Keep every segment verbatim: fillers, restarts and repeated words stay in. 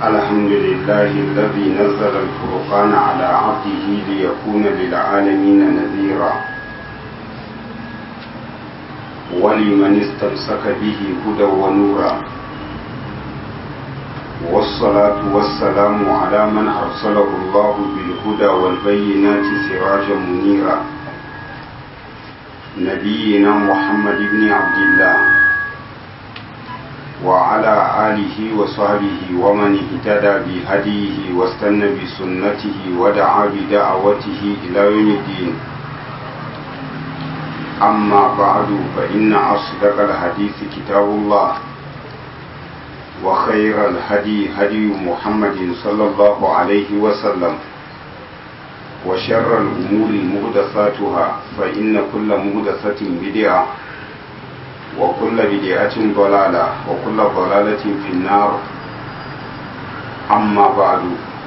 الحمد لله الذي نزل الفرقان على عبده ليكون للعالمين نذيرا ولمن استمسك به هدى ونورا والصلاة والسلام على من أرسله الله بالهدى والبينات سراجا منيرا نبينا محمد بن عبد الله وعلى آله وصحبه ومن اهتدى بهديه واستنى بسنته ودعا بدعوته إلى يوم الدين أما بعد فإن أصدق الحديث كتاب الله وخير الهدي هدي محمد صلى الله عليه وسلم وشر الأمور محدثاتها فإن كل محدثة بدعة وكل بدعة ضلالة وكل ضلالة في النار أما بعد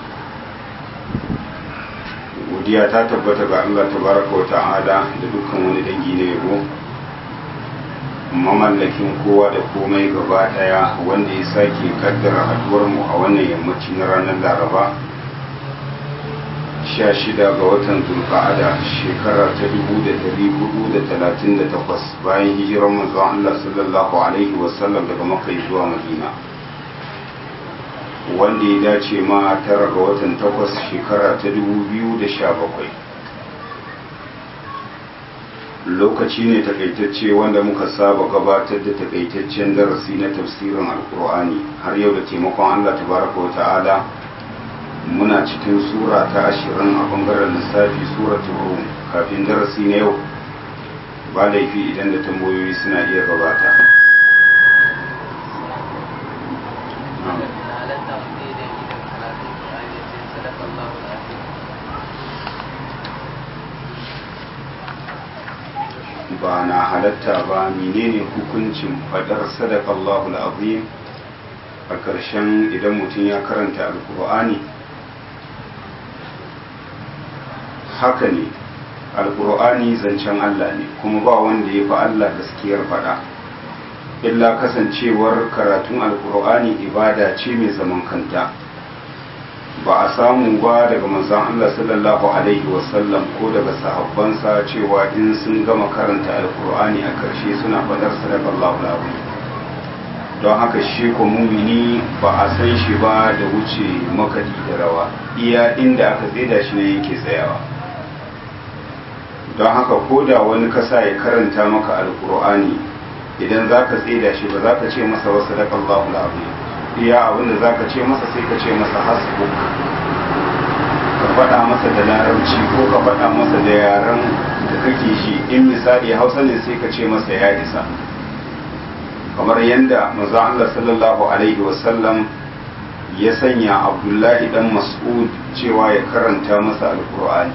godiya ta tabbata ga Allah tabaraka wa ta'ala da dukkan wani dangi na yabo mamallakin kowa da komai gaba daya wanda ya sake kaddara haduwar mu a wannan yammaci na ranar Laraba sha shida ga watan Zulqa'ada shekara ta dubu da dari hudu da talatin da takwas bayan hijirar manzon Allah sallallahu alaihi wasallam daga Makka zuwa Madina wanda ya dace ma tara ga watan takwas shekara ta dubu biyu da sha bakwai lokaci ne takaitacce wanda muka saba gabatar da takaitaccen darasi na tafsirin alkur'ani har yau da taimakon Allah tabaraka wa ta'ala muna cikin sura ta ashirin a bangaren lissafi suratul rum kafin darasi na yau ba laifi idan da tambayoyi suna iya gabata ba na halatta ba menene hukuncin fadar sadaqallahu alazim a ƙarshen idan mutum ya karanta alkur'ani haka ne alkur'ani zancen Allah ne kuma ba wanda ya fi Allah gaskiyar fada illa kasancewar karatun alkur'ani ibada ce mai zaman kanta ba a samu ba daga manzon Allah sallallahu alaihi wasallam ko daga sahabbansa cewa in sun gama karanta alkur'ani a karshe suna fadar sadaqallahu alazim don haka shi ko mumini ba a san shi ba da wuce makadi da rawa iya inda aka tsaida shi ne yake tsayawa don haka ko da wani kasa ya karanta maka alkur'ani idan za ka tsaida shi ba za ka ce masa wasu sadaqallahu alazim iya abinda za ka ce masa sai ka ce masa hasbuk ka faɗa masa da larabci ko ka faɗa masa da yaren da kake shi in misali hausa ne sai ka ce masa ya isa kamar yadda manzo Allah sallallahu alaihi wasallam ya sanya Abdullahi dan Mas'ud cewa ya karanta masa alkur'ani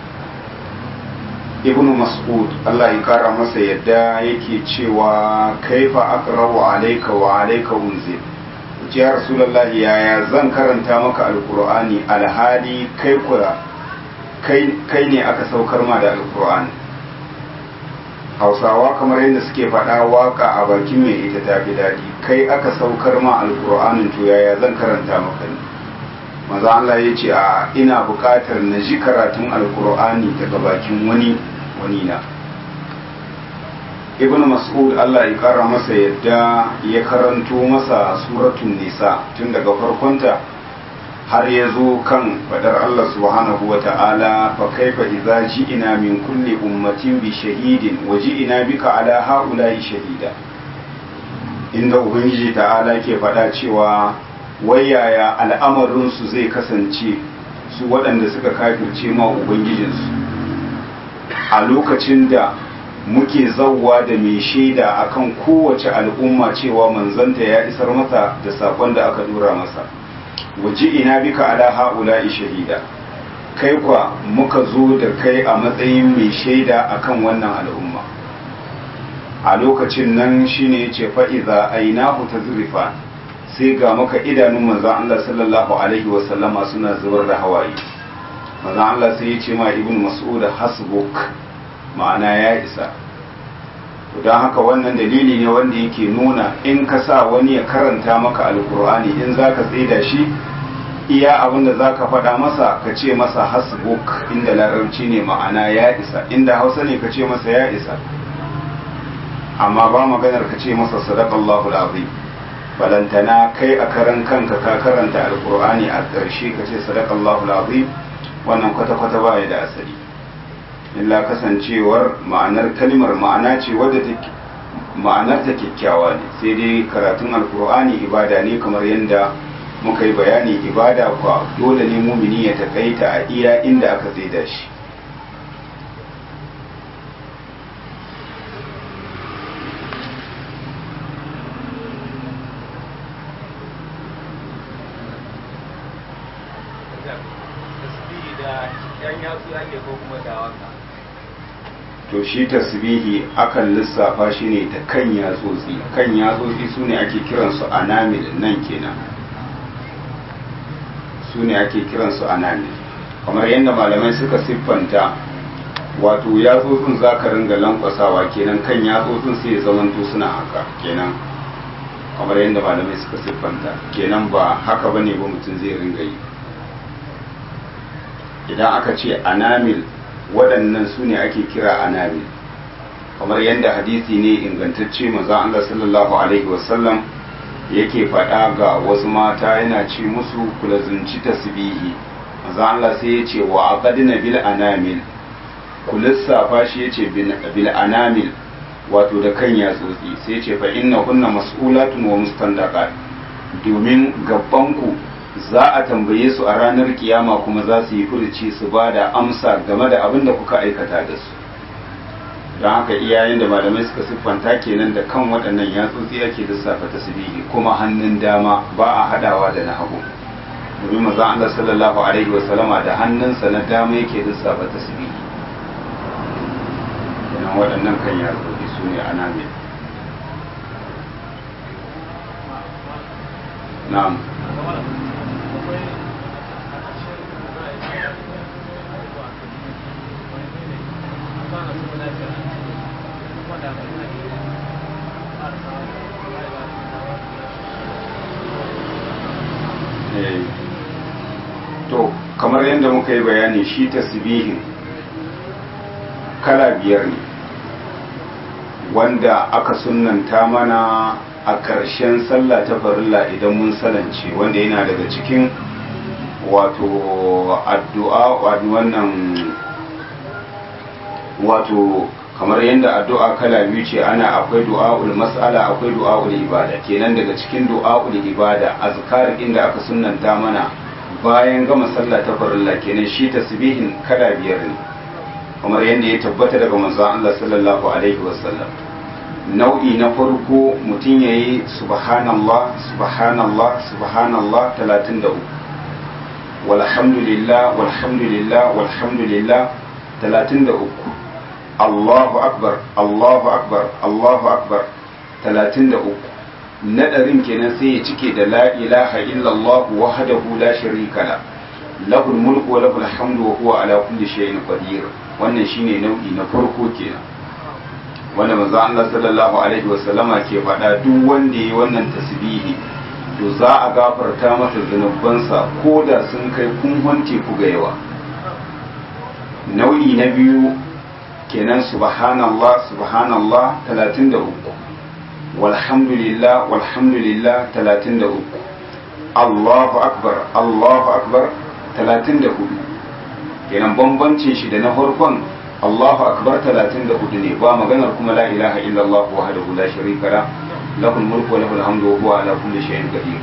ibnu Mas'ud Allah ya kara masa yadda yake cewa kaifa aqra'u alayka wa alayka unzil ya rasulullahi yaya zan karanta maka alkur'ani alhali kai kura kai kai ne aka saukar ma da alkur'ani hausawa kamar yadda suke faɗa waka a bakin mai ita ta fi daɗi kai aka saukar ma alkur'anin to yaya zan karanta maka ne maza Allah ya ce a ina buƙatar na ji karatun alkur'ani daga bakin wani wani na ibn mas'ud Allah ya kara masa yadda ya karanto masa suratun nisa tun daga farkonta har ya zo kan fadar Allah subhanahu wa ta'ala fa kaifa idza ji'ina min kulli ummatin bi shahidin wa ji'ina bika ala haula'i shahida inda ubangiji ta'ala ke fada cewa wayaya al'amarin su zai kasance su waɗanda suka kafirce ma ubangijinsu a lokacin da muke zauwa da mai shaida akan kowace al'umma cewa manzanta ya isar masa da sakon da aka dora masa waje ina bika ala haula'i shahida kai kwa muka zo da kai a matsayin mai shaida akan wannan al'umma a lokacin nan shine yace fa iza ainahu tazrifa sai ga maka idanun manzon Allah sallallahu alaihi wasallama suna zubar da hawaye manzon Allah sai yace ma ibnu mas'ud hasbuk ma'ana ya isa don haka wannan dalili ne wanda yake nuna in ka sa wani ya karanta maka alkur'ani in za ka tsaida shi iya abin da za ka faɗa masa ka ce masa hasbuk inda larabci ne ma'ana ya isa inda hausa ne ka ce masa ya isa amma ba maganar ka ce masa sadaqallahu alazim balantana kai a karan kanka ka karanta alkur'ani a ƙarshe ka ce sadaqallahu alazim wannan kwata-kwata ba ya da asali illa kasancewar ma'anar kalmar ma'ana ce wadda take ma'anar ta kyakkyawa ne sai dai karatun alkur'ani ibada ne kamar yadda muka yi bayani ibada kwa dole ne mumini ya takaita a iya inda aka tsaida shi to shi tasbihi akan lissafa shi ne da kan yatsotsi kan yatsotsi su ne ake kiransu anamil nan kenan su ne ake kiransu anamil kamar yadda malamai suka siffanta wato yatsotsin za ka ringa lankwasawa kenan kan yatsotsin sai ya zamanto suna haka kenan kamar yadda malamai suka siffanta kenan ba haka bane ba mutum zai ringa yi idan aka ce anamil waɗannan su ne ake kira anamil kamar yadda hadisi ne ingantacce manzon Allah sallallahu alaihi wasallam yake faɗa ga wasu mata yana ce musu kula zunci tasbihi manzon Allah sai ya ce wa aqadna bil anamil ku lissafa shi yace bil anamil wato da kan yatsotsi sai ya ce fa inna kunna mas'ulatun wa mustandaqat domin gabbanku za a tambaye su a ranar kiyama kuma za su yi furuci su ba da amsa game da abin da kuka aikata da su don haka iyayen da malamai suka siffanta kenan da kan waɗannan yatsotsi ake lissafa tasbihi kuma hannun dama ba a hadawa da na hagu domin maza Allah sallallahu alaihi wa sallama da hannunsa na dama yake lissafa tasbihi kenan waɗannan kan yatsotsi su ne anamil na'am to kamar yadda muka yi bayani shi tasbihin kala biyar ne wanda aka sunnanta mana a ƙarshen sallah ta farilla idan mun salance wanda yana daga cikin wato addu'a wannan wato kamar yadda addu'a kala biyu ce ana akwai du'a'ul mas'ala akwai du'a'ul ibada kenan daga cikin du'a'ul ibada azkar inda aka sunnanta mana bayan gama sallah ta farilla kenan shi tasbihin kala biyar ne kamar yadda ya tabbata daga manzon Allah sallallahu alaihi wasallam nau'i na farko mutum yayi subhanallah subhanallah subhanallah talatin da uku walhamdulillah walhamdulillah walhamdulillah talatin da uku Allahu akbar Allahu akbar Allahu akbar talatin da uku na ɗarin kenan sai ya cike da la ilaha illallah wahdahu la sharika la lahul mulku wa lahul hamdu wa huwa ala kulli shay'in qadir wannan shine nau'i na farko kenan wanda manzo Allah sallallahu alaihi wasallama ke faɗa duk wanda yayi wannan tasbihi to za a gafarta masa zunubansa ko da sun kai kunhon teku ga yawa nau'i na biyu kenan subhanallah subhanallah talatin da uku walhamdulillah walhamdulillah talatin da uku Allahu akbar Allahu akbar talatin da hudu kenan bambancin shi da na farkon Allahu akbar talatin da hudu ne ba maganar kuma la ilaha illallah wahdahu la sharika la lahul mulku wa lahul hamdu wa huwa ala kulli shay'in qadir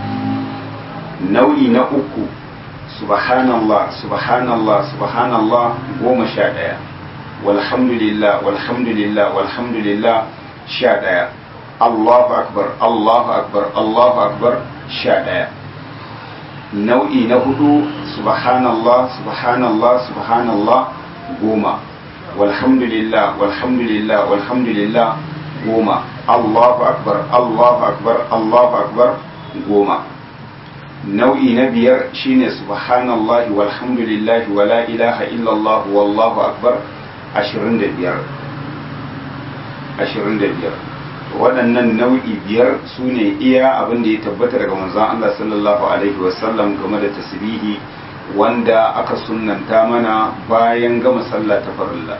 nau'i na uku subhanallah subhanallah subhanallah goma sha ɗaya walhamdulillah walhamdulillah walhamdulillah sha ɗaya Allahu akbar Allahu akbar Allahu akbar sha ɗaya nau'i na hudu subhanallah subhanallah subhanallah goma walhamdulillah walhamdulillah walhamdulillah goma Allahu akbar Allahu akbar Allahu akbar goma nau'i na biyar shine subhanallah walhamdulillah wa la ilaha illallah wallahu akbar ashirin da biyar ashirin da biyar. Waɗannan nau'i biyar su ne iya abin da ya tabbata daga manzon Allah sallallahu alaihi wasallam game da tasbihi wanda aka sunnanta mana bayan gama sallah ta farilla.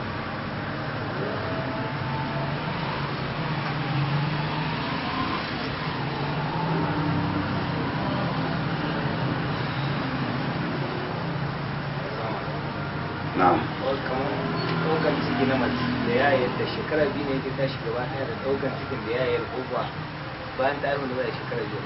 Na'am. Ɗaukan ciki na mace da yayar da shekara biyu ne yake tashi gaba ɗaya da ɗaukan cikin da yayar kofa bayan ta haihu da za a shekara biyu.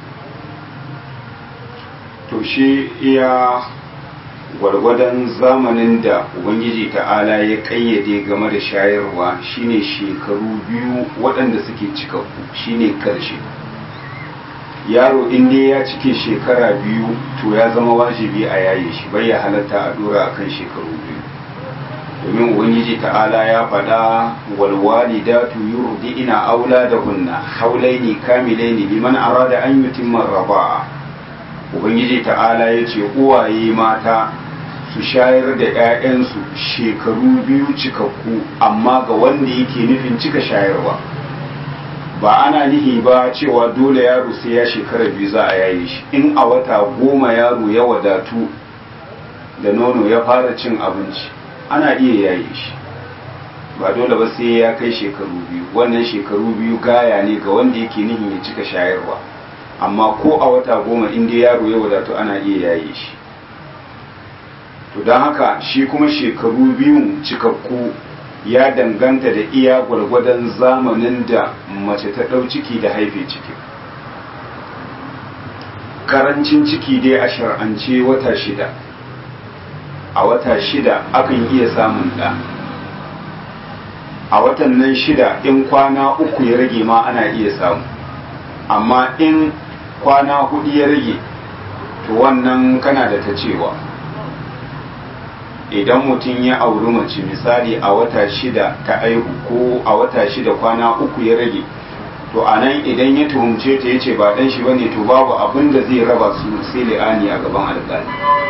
To shi iya gwargwadon zamanin da Ubangiji ta'ala ya ƙayyade game da shayarwa shine shekaru biyu waɗanda suke cikakku shine ƙarshe. Yaro in dai ya cike shekara biyu to ya zama wajibi a yaye shi bai ya halatta a dora akan shekaru biyu. Domin Ubangiji ta'ala ya faɗa walwalidatu yurdi'na auladahunna haulaini kamilaini liman arada an yutimma raba'a. Ubangiji ta'ala ya ce uwaye mata su shayar da 'ya'yansu shekaru biyu cikakku amma ga wanda yake nufin cika shayarwa. Ba ana nihi ba cewa dole yaro sai ya shekara biyu za a yaye shi. In a wata goma yaro ya wadatu da nono ya fara cin abinci ana iya yaye shi, ba dole ba sai ya kai shekaru biyu. Wannan shekaru biyu gaya ne ga wanda yake nihin ya cika shayarwa, amma ko a wata goma in dai yaro ya wadatu ana iya yaye shi. To don haka shi kuma shekaru biyun cikakku ya danganta da iya gwargwadon zamanin da mace ta ɗau ciki da haife ciki. Karancin ciki dai a shar'ance wata shida, a wata shida akan iya samun ɗa. A watan nan shida in kwana uku ya rage ma ana iya samu, amma in kwana hudu ya rage to wannan kana da ta cewa. Idan mutum ya auri mace misali a wata shida ta aihu ko a wata shida kwana uku ya rage, to a nan idan ya tuhumce ta ya ce ba ɗan shi bane to babu abin da zai raba su sai li'ani a gaban alƙali.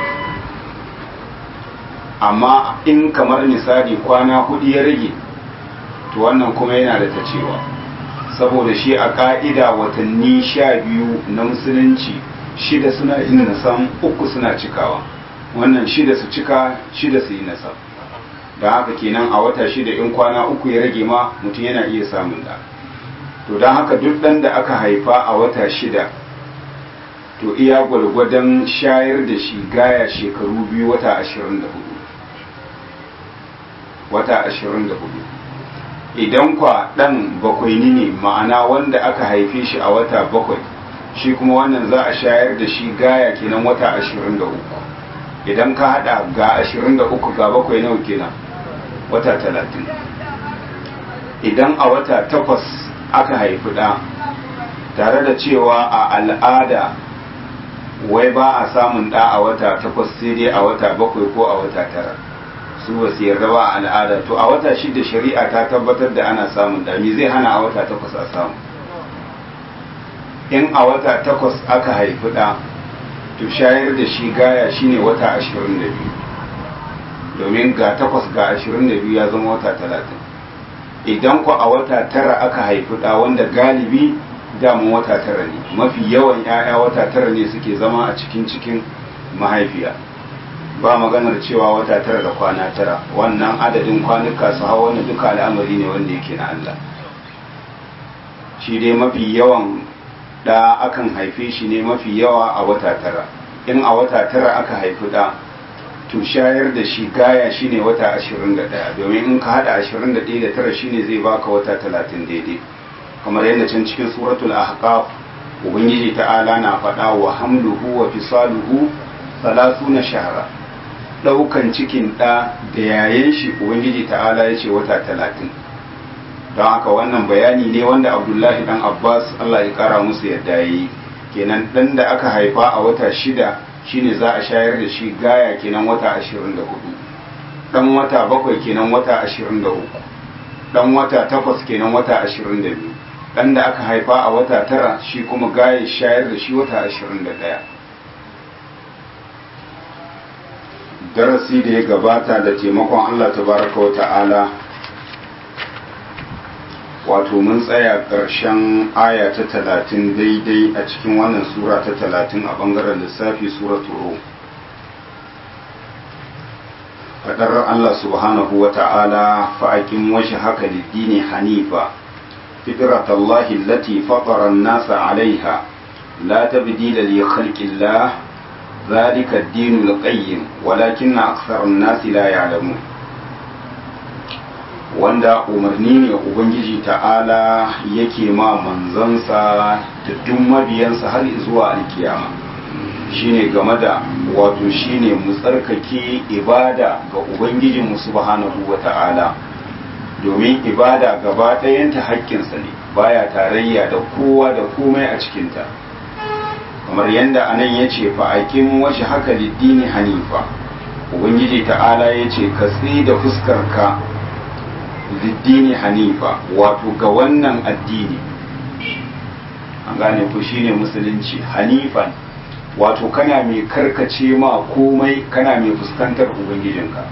Amma in kamar misali kwana hudu ya rage to wannan kuma yana da ta cewa, saboda shi a ƙa'ida watanni sha biyu na musulunci shida suna yin nasan uku suna cikawa. Wannan shida su cika shida su yi nasab. Da haka kenan a wata shida in kwana uku ya rage ma mutum yana iya samun da. To don haka duk ɗan da aka haifa a wata shida to iya gwalgwadon shayar da shi gaya shekaru biyu wata ashirin da hudu. Wata ashirin da hudu. Idan kwa ɗan bakwai ne ma'ana wanda aka haife shi a wata bakwai, shi kuma wannan za a shayar da shi gaya kenan wata ashirin da uku. Idan ka hada ga ashirin da uku ga bakwai nawa kenan wata talatin. Idan a wata takwas aka haifi ɗa, tare da cewa a al'ada wai ba a samun ɗa a wata takwas sai dai a wata bakwai ko a wata tara, su ba su yarda ba a al'ada. To a wata shida shari'a ta tabbatar da ana samun ɗa, me zai hana a wata takwas a samu? In a wata takwas aka haifi ɗa to shayar da shi gaya shine wata ashirin da biyu, domin ga takwas ga ashirin da biyu ya zama wata talatin. Idan ku a wata tara aka haifi ɗa, wanda galibi damun wata tara ne, mafi yawan 'ya'ya wata tara ne suke zama a cikin cikin mahaifiya, ba maganar cewa wata tara da kwana tara. Wannan adadin kwanuka su hawa wani duka al'amari ne wanda yake na Allah. Shi dai mafi yawan da akan haife shi ne mafi yawa a wata tara. In a wata tara aka haifi da to shayar da shi gaya shine wata ashirin da ɗaya, domin in ka hada ashirin da ɗaya da tara shine zai baka wata talatin daidai, kamar yadda can cikin suratul ahqaf ubangiji ta'ala na faɗa wa hamluhu wa fisaluhu salasuna shahra. Ɗaukan cikin ɗa da yayan shi ubangiji ta'ala ya ce wata talatin. Don haka wannan bayani ne wanda Abdullahi dan Abbas Allah ya kara musu yadda yi. Kenan dan da aka haifa a wata shida shine za a shayar da shi gaya kenan wata ashirin da hudu. Dan wata bakwai kenan wata ashirin da uku. Dan wata takwas kenan wata ashirin da biyu. Dan da aka haifa a wata tara shi kuma gaya shayar da shi wata ashirin da ɗaya. Darasi da ya gabata da taimakon Allah tabaraka wa ta'ala wato mun tsaya ƙarshen aya ta talatin daidai a cikin wannan sura ta talatin a ɓangaren lissafi suratu rum. faɗar Allah subhanahu wa ta'ala fa'aƙin washe haka liddini hanifa fitratallahi allati fatara an-nasa 'alayha la tabdila li khalqillah dhalika ad-dinul qayyim walakinna akthara an-nasi la ya'lamun. wanda umarni ne ubangiji ta'ala yake ma manzansa da duk mabiyansa har zuwa alkiyama shine game da wato shine mu tsarkake ibada ga ubangijinmu subhanahu wata'ala domin ibada gaba ɗayanta haƙƙinsa ne baya tarayya da kowa da komai a cikinta kamar yadda anan ya ce fa'aƙin washe haka liddini hanifa ubangiji ta'ala ya ce ka da fuskarka liddini hanifa wato ga wannan addini an gane ku shine musulunci hanifan wato kana mai karkace ma komai kana mai fuskantar ubangijinka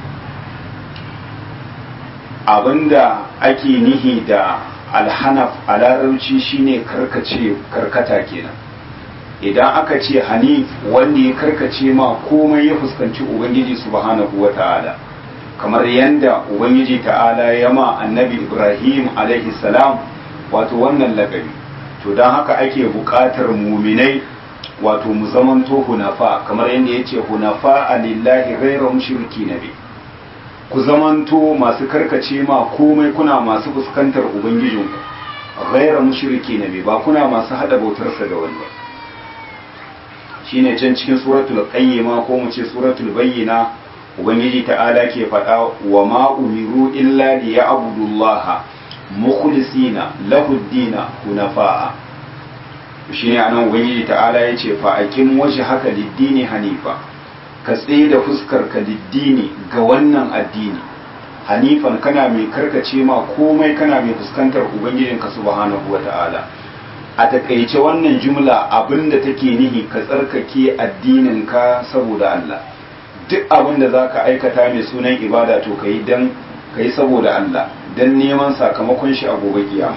abinda ake nihi da alhanaf a larabci shine karkace karkata kenan idan aka ce hanif wanda ya karkace ma komai ya fuskanci ubangiji subhanahu wata'ala kamar yadda ubangiji ta'ala ya ma annabi ibrahim alaihi salam wato wannan lakabi to don haka ake buƙatar muminai wato mu zamanto hunafa kamar yadda ya ce hunafa alillahi ghayra mushriki nabi ku zamanto masu karkace ma komai kuna masu fuskantar ubangijinku ghayra mushriki nabi ba kuna masu hada bautarsa da wani ba shine can cikin suratul qayyima ko mu ce suratul bayyina ubangiji ta'ala ke faɗa wa ma umiru illa li ya'budullaha mukhlisina lahu ad-dina hunafa'a shine anan ubangiji ta'ala yace fa aqim wajhaka lid-dini hanifa ka tsaye da fuskar ka lid-dini ga wannan addini hanifan kana mai karkace ma komai kana mai fuskantar ubangijinka subhanahu wata'ala a takaice wannan jumla abinda take nihi ka tsarkake addinin ka saboda Allah duk abin da za ka aikata mai sunan ibada to ka yi don ka yi saboda Allah don neman sakamakon shi a gobe kiyama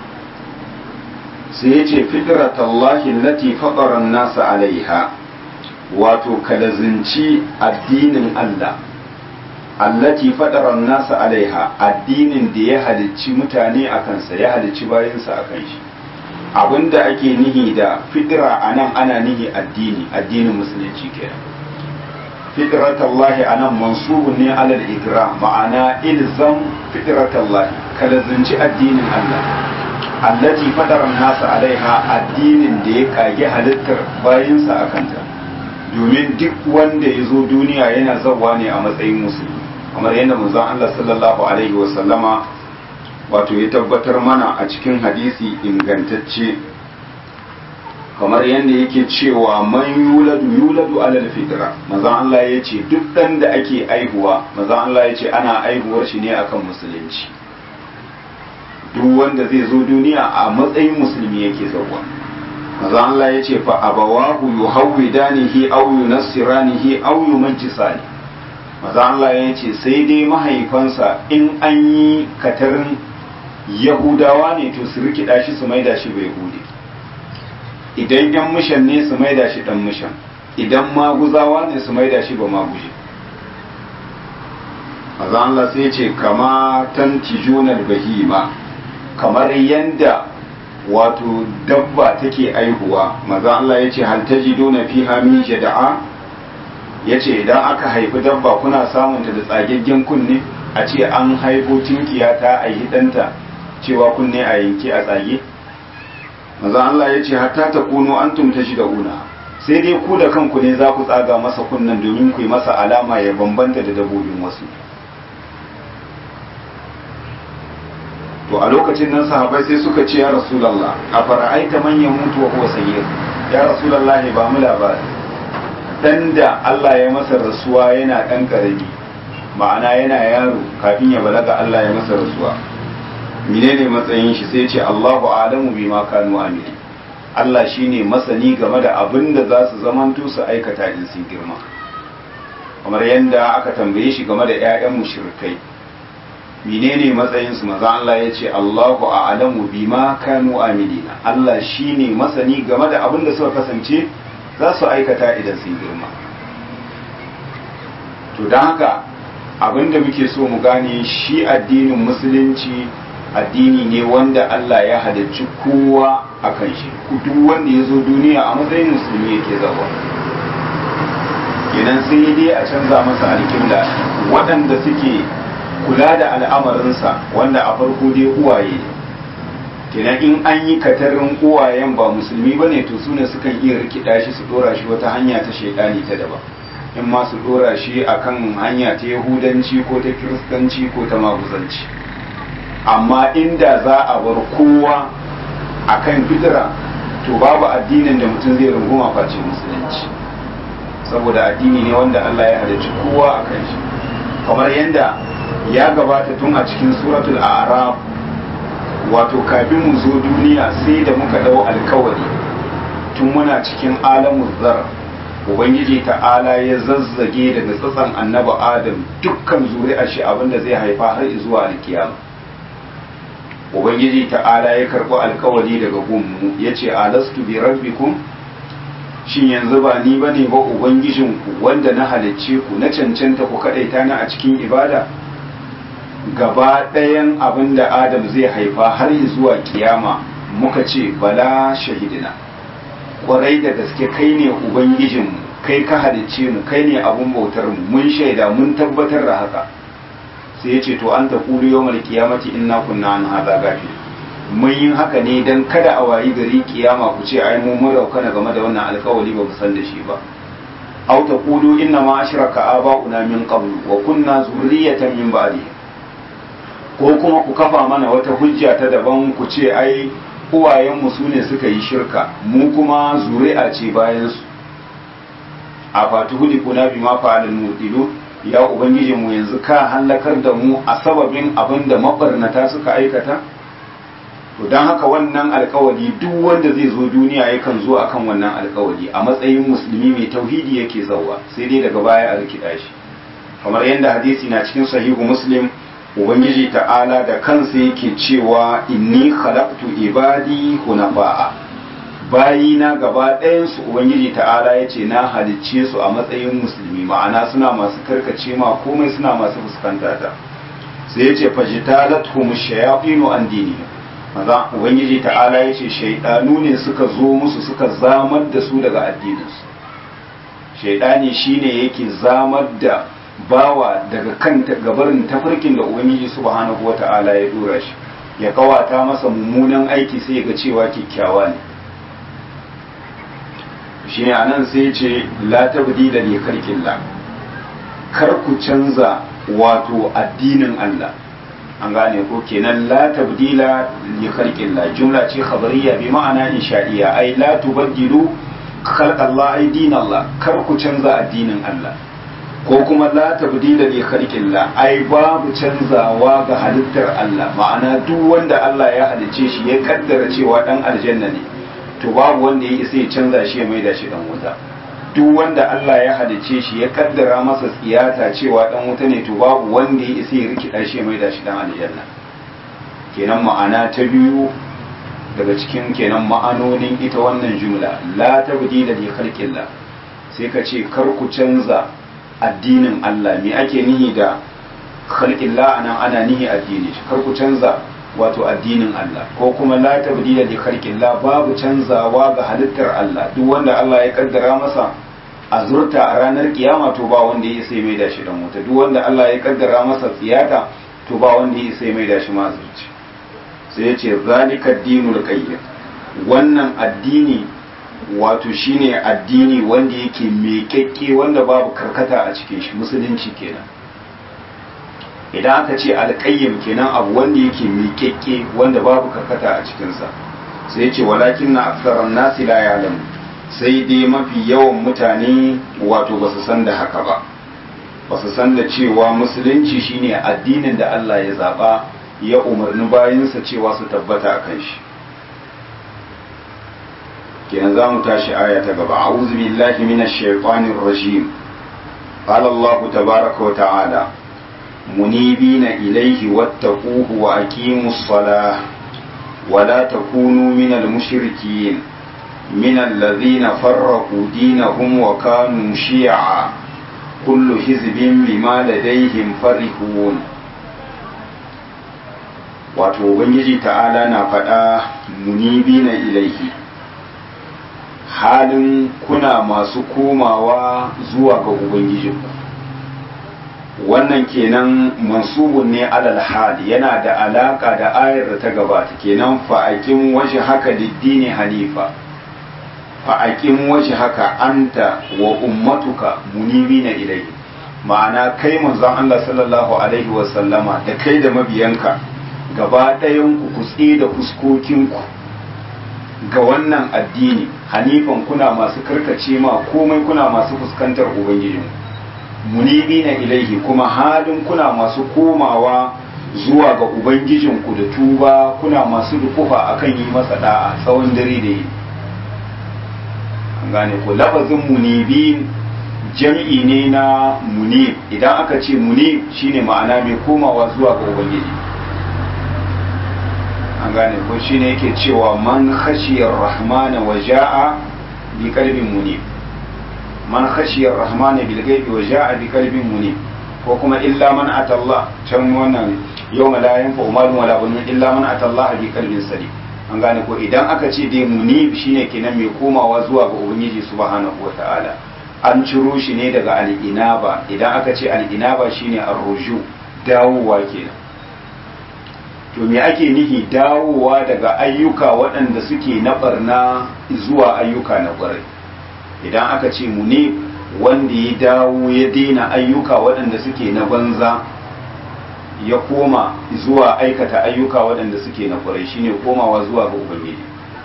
sai ya ce fitratallahi lati faqara nasa alaiha wato kalazinci addinin Allah allati faqara nasa alaiha addinin da ya halicci mutane a kansa ya halicci bayansa a kan shi abinda ake nihi da fitra anan ana nihi addini addinin musulunci kenan fitratallahi anan mansubun ne alal ikram ma'ana ilzam fitratallahi kalazinci addinin Allah allati fadara nasa alaiha addinin da ya kage halittar bayinsa akanta domin duk wanda ya zo duniya yana zawa ne a matsayin musulmi kamar yadda manzon Allah sallallahu alaihi wa sallama wato ya tabbatar mana a cikin hadisi ingantacce kamar yadda yake cewa man yuladu yuladu alal fitra mazan Allah ya ce duk ɗan da ake aihuwa mazan Allah ya ce ana aihuwar shi ne akan musulunci duk wanda zai zo duniya a matsayin musulmi yake zauwa mazan Allah ya ce fa abawahu yuhawwidanihi aw yunassiranihi aw yumajjisani mazan Allah ya ce sai dai mahaifansa in an yi katarin yahudawa ne to su rikida shi su maida shi bai hude idan yan mishan ne su maida shi dan mishan idan maguzawa ne su maida shi ba maguje maza Allah sai ce kama tantijunar bahima kamar yanda wato dabba take aihuwa maza Allah ya ce hal tajiduna fiha min jada'a ya ce idan aka haifi dabba kuna samunta da tsagaggen kunne a ce an haifo tinkiya ta aihi ɗanta cewa kunne a yanki a tsage maza Allah ya ce hatta ta kuno an tumta shi da una sai dai ku da kanku ne za ku tsaga masa kunnen domin ku yi masa alama ya bambanta da dabbobin wasu to a lokacin nan sahabai sai suka ce ya rasulallah a fara'aita manyan mutu wa huwa sayyid ya rasulallah ne ba mu labari dan da Allah ya masa rasuwa yana dan karami ma'ana yana yaro kafin ya balaga Allah ya masa rasuwa menene matsayin shi sai ce Allahu a'lamu bima kanu amili Allah shine masani game da abin da za su zamanto su aikata in sun girma kamar yadda aka tambaye shi game da ƴaƴan mushrikai menene matsayinsu? maza Allah ya ce Allahu a'lamu bima kanu amilina, Allah shine masani game da abin da suka kasance za su aikata idan sun girma. to don haka abin da muke so mu gane, shi addinin musulunci addini ne wanda Allah ya halicci kowa a kan shi, duk wanda ya zo duniya a matsayin musulmi yake zawa. idan sai dai a canza masa alƙibla, waɗanda suke kula da al'amarinsa wanda a farko dai uwaye ne, kenan in an yi katarin uwayen ba musulmi ba ne, to su ne sukan iya rikida shi su dora shi wata hanya ta shaidani ta daban, in ma su dora shi akan hanya ta yahudanci ko ta kiristanci ko ta maguzanci. amma inda za a bar kowa akan fitira, to babu addinin da mutum zai runguma face musulunci, saboda addini ne wanda Allah ya halicci kowa a kan shi, kamar yadda ya gabata tun a cikin suratul a'raf. wato kafin mu zo duniya sai da muka dau alkawari tun muna cikin alamul zar, ubangiji ta'ala ya zazzage daga tsatsan annabi adam dukkan zuri'ar shi abinda zai haifa har zuwa alkiyama. ubangiji ta'ala ya karɓi alkawari daga gunmu ya ce alastu bi rabbikum, shin yanzu ba ni bane ba ubangijinku wanda na halicce ku, na cancanta ku kadaita ni a cikin ibada? gaba ɗayan abin da adam zai haifa har zuwa kiyama muka ce bala shahidina, kwarai da gaske kai ne ubangijinmu, kai ka halicce mu, kai ne abun bautar mu, mun shaida mun tabbatar da haka. sai ya ce to an taqulu yawmal qiyamati inna kunna an hadha ghafil, mun yi haka ne dan kada a wayi gari kiyama ku ce ai mu mun raukana game da wannan alkawari ba mu san da shi ba. aw taqulu inna ma ashraka aba'una min qablu wa kunna zurriyatan min ba'dihim, ko kuma ku kafa mana wata hujja ta daban ku ce ai uwayenmu su ne suka yi shirka, mu kuma zuri'a ce bayansu. a fatuhuli kuna bi ma fa'alul mudilu, ya ubangijinmu yanzu ka halakar da mu a sababin abin da mabarnata suka aikata? to don haka wannan alkawari duk wanda zai zo duniya yakan zo akan wannan alkawari a matsayin musulmi mai tauhidi yake zauwa, sai dai daga baya a rikida shi, kamar yadda hadisi na cikin sahihu muslim. ubangiji ta'ala da kansa yake cewa inni khalaqtu ibadi hunafa'a, bayina gaba ɗayansu ubangiji ta'ala ya ce na halicce su a matsayin musulmi, ma'ana suna masu karkace ma komai, suna masu fuskanta ta. sai ya ce fajitalathum shayatinu an dinihim, maza ubangiji ta'ala ya ce shaidanu ne suka zo musu suka zamar da su daga addininsu. shaidani shine yake zamar da bawa daga kan gabarin tafarkin da ubangiji subhanahu wata'ala ya dora shi, ya kawata masa mummunan aiki sai ya ga cewa kyakkyawa ne. shine anan sai ya ce la tabdila li khalqillah, kar ku canza wato addinin Allah, an gane ko kenan la tabdila li khalqillah jumla ce khabariyya bi ma'ana insha'iyya, ai la tubaddilu khalqallah ay dinallah, kar ku canza addinin Allah, ko kuma la tabdila li khalqillah ai babu canzawa ga halittar Allah, ma'ana duk wanda Allah ya halice shi ya kaddara cewa dan aljanna ne, to babu wanda ya isa ya canza shi ya maida shi dan wuta. duk wanda Allah ya halice shi ya kaddara masa tsiyata cewa dan wuta ne, to babu wanda ya isa ya rikida shi ya maida shi dan aljanna. kenan ma'ana ta biyu daga cikin kenan ma'anonin ita wannan jumla la tabdila li khalqillah, sai ka ce kar ku canza addinin Allah. me ake nihi da khalqillah anan? ana nihi addini, kar ku canza wato addinin Allah, ko kuma la tabdila li khalqillah babu canzawa ga halittar Allah. duk wanda Allah ya kaddara masa azurta a ranar kiyama, to ba wanda ya sai mai da shi dan wuta. duk wanda Allah ya kaddara masa tsiyata, to ba wanda ya sai mai da shi mazurci. sai ya ce zalika dinul qayyim, wannan addini wato shine addini wanda yake miƙaƙƙe, wanda babu karkata a cikin shi, musulunci kenan. idan aka ce alƙayyim kenan abu wanda yake miƙaƙƙe, wanda babu karkata a cikinsa. sai ya ce walakin na aksaran nasi la ya'lamu, sai dai mafi yawan mutane wato ba su san da haka ba, ba su san da cewa musulunci shine addinin da Allah ya zaba, ya umarni bayinsa cewa su tabbata akan shi. kenan za mu tashi aya ta gaba. a'udhu billahi minash shaitanir rajim. qala Allah tabaaraka wa ta'ala munibina ilaihi wattaquhu wa aqimus salah wa la takunu minal mushrikin minal ladhina farraqu dinahum wa kanu shi'a kullu hizbin bima ladayhim farihun. Wato ubangiji ta'ala na faɗa munibina ilaihi, halin kuna masu komawa zuwa ga ubangijinku. Wannan kenan mansubun ne alal hal, yana da alaka da ayar da ta gabata, kenan fa'aqim wajhaka lid-dini hanifa, fa'aqim wajhaka anta wa ummatuka munibina ilaihi. Ma'ana kai manzon Allah sallallahu alaihi wa sallama da kai da mabiyanka gaba ɗayan ku kutse da fuskokinku ga wannan addini hanifan, kuna masu karkace ma komai, kuna masu fuskantar ubangijin, munibina ilaihi, kuma halin kuna masu komawa zuwa ga ubangijinku da tuba, kuna masu dukufa akan yi masa da'a tsawon dare da yi. An gane ku, lafazin munibin jam'i ne na munib. Idan aka ce munib shine ma'ana mai komawa zuwa ga ubangiji. An gane ko shine yake cewa man khashiyar rahmana wa ja'a bi qalbin munib, man khashiyar rahmana bil ghaibi wa ja'a bi qalbin munib, ko kuma illa man atalla, can wannan yawma la yanfa'u malun wala banun illa man atalla bi qalbin salim. An gane ko idan aka ce dai munib shine kenan mai komawa zuwa ga ubangiji subhanahu wa ta'ala, an ciro shi ne daga al-inaba. Idan aka ce al-inaba shine ar-ruju, dawowa kenan. To me ake nihi dawowa daga ayyuka waɗanda suke na barna zuwa ayyuka na ƙwarai? Idan aka ce mu ne wanda ya dawo ya daina ayyuka waɗanda suke na banza ya koma zuwa aikata ayyuka waɗanda suke na ƙwarai, shine komawa zuwa ga ubangiji.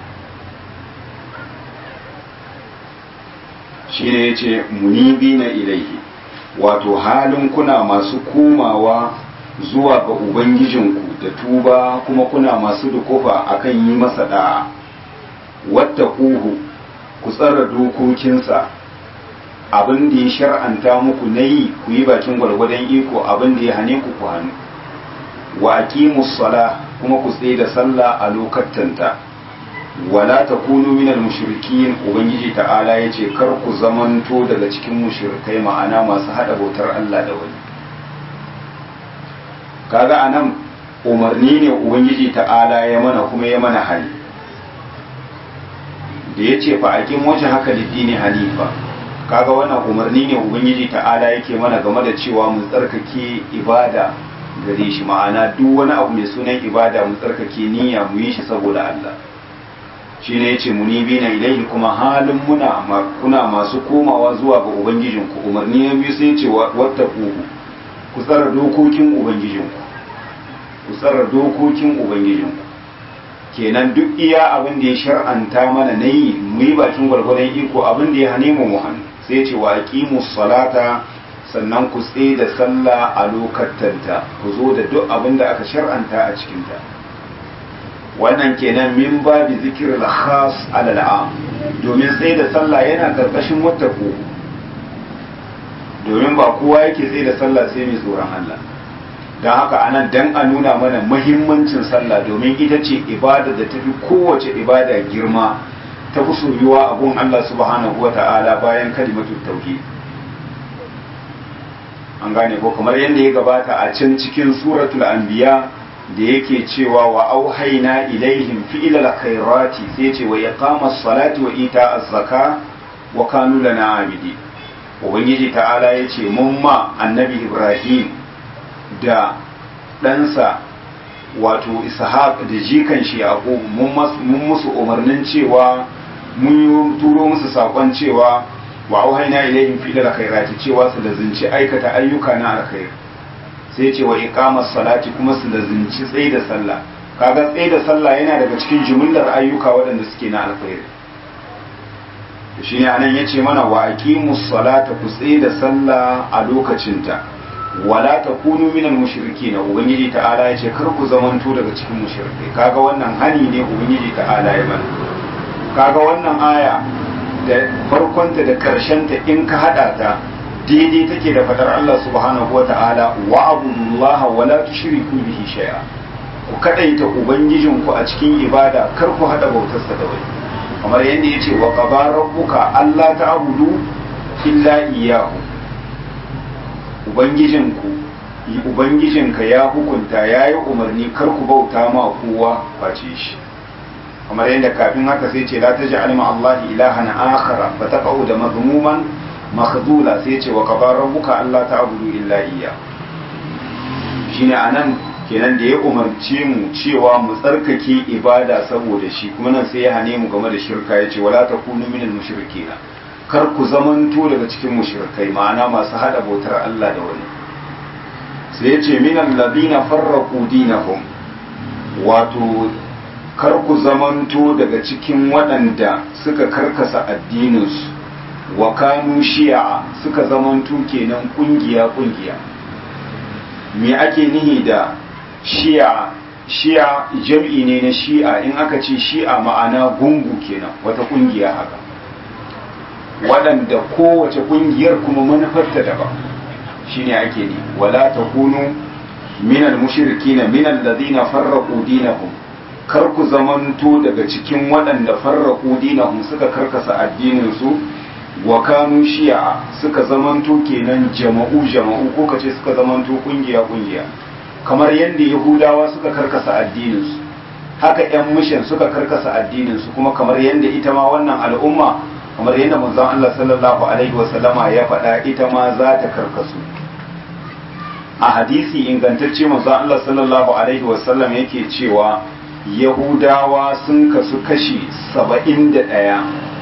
Shine yace munibina ilaihi, wato halin kuna masu komawa zuwa ga ubangijinku da tuba, kuma kuna masu dukufa akan yi masa da'a. Wattaquhu, ku tsara dokokinsa, abin da ya shar'anta muku na yi ku yi bakin gwargwadon iko, abin da ya hane ku ku hannu. Wa aqimus sala, kuma ku tsaye da sallah a lokatanta. Wala takunu minal mushrikin, ubangiji ta'ala yace kar ku zamanto daga cikin mushrikai, ma'ana masu hada bautar Allah da wani. Kaga anan umarni ne ubangiji ta'ala ya mana, kuma ya mana hali da ya ce fa aqim wajhaka lid-dini hanifa. Kaga wannan umarni ne ubangiji ta'ala yake mana game da cewa mu tsarkake ibada gare shi, ma'ana duk wani abu mai sunan ibada mu tsarkake niyya mu yi shi saboda Allah. Shine yace munibina ilaihi, kuma halin muna kuna masu komawa zuwa ga ubangijinku. Umarni na biyu sai yace wattaquhu, ku tsara dokokin ubangijinku, ku tsara dokokin ubangijinku. Kenan duk iya abin da ya shar'anta mana na yi mu yi bakin gwargwadon iko, abin da ya hane mu mu hannu. Sai ce wa aqimus salata, sannan ku tsaye da sallah a lokatanta, ku zo da duk abin da aka shar'anta a cikinta. Wannan kenan min babi zikril khas alal am, domin tsaye da sallah yana karkashin wattaqu, domin ba kowa yake tsaye da sallah sai mai tsoron Allah. Don haka anan dan a nuna mana mahimmancin sallah, domin ita ce ibada da tafi kowace ibada girma, ta fi soyuwa a gun Allah subhanahu wa ta'ala bayan kalimatul tauhid. An gane ko, kamar yadda ya gabata a can cikin suratul anbiya da yake cewa wa auhayna ilaihim fi'lal khairati, sai ce wa iqamas salati wa ita'az zaka wa kanu lana abidi. Ubangiji ta'ala ya ce mun ma annabi Ibrahim da ɗansa wato Ishaq da jikan shi Yaqub mun musu umarnin cewa mun turo musu sakon cewa wa auhayna ilaihim fi'lal khairati, cewa su lazinci aikata ayyuka na alkhair. Sai ce wa iqamas salati, kuma su lazinci tsaye da sallah. Kaga tsaye da sallah yana daga cikin jumlar ayyuka waɗanda suke na alkhair. Shi ne anan yace mana wa aqimus salata, ku tsaye da sallah a lokacinta. Wala takunu minal mushrikeen, ubangiji ta'ala yace kar ku zamanto daga cikin mushrikai. Kaga wannan hani ne ubangiji ta'ala ya mana. Kaga wannan aya da farkonta da karshenta in ka hada ta daidai take da fadar Allah subhanahu wata'ala wa abudullaha wa la tushriku bihi shay'a ku kadaita ubangijinku a cikin ibada kar ku hada bautarsa da wani kamar yadda yace wa qaba rabbuka alla ta'budu illa iyyahu ubangijinku ubangijinka ya hukunta yayi umarni kar ku bauta ma kowa face shi kamar yadda kafin haka sai ce la taj'al ma Allah ilahan akhara fa taqau da mazmuman makhdula sai ce wa qaba rabbuka alla ta'budu illa iyya shine anan kenan da ya umarce mu cewa mu tsarkake ibada saboda shi kuma nan sai ya hane mu game da shirka yace wala takunu minal mushrikeen kar ku zamanto daga cikin mushrikai ma'ana masu hada bautar Allah da wani sai yace minal ladina farraqu dinahum wato kar ku zamanto daga cikin waɗanda suka karkasa addininsu wa kanu shi'a suka zamanto kenan kungiya kungiya me ake nihi da shi'a shi'a jam'i ne na shi'a in aka ce shi'a ma'ana gungu kenan wata kungiya haka waɗanda kowace kungiyar kuma manufarta daban shine ake ne wala takunu minal mushrikina minal ladina farraqu dinahum kar ku zamanto daga cikin waɗanda farraku dinahum suka karkasa addininsu wa kanu shi'a suka zamanto kenan jama'u jama'u ko kace suka zamanto kungiya kungiya kamar yadda yahudawa suka karkasa addininsu haka yan mishan suka karkasa addininsu kuma kamar yadda ita ma wannan al'umma kamar yadda manzon Allah sallallahu alaihi wasallama ya faɗa ita ma za ta karkasu a hadisi ingantacce manzon Allah sallallahu alaihi wasallam yake cewa yahudawa sun kasu kashi saba'in da ɗaya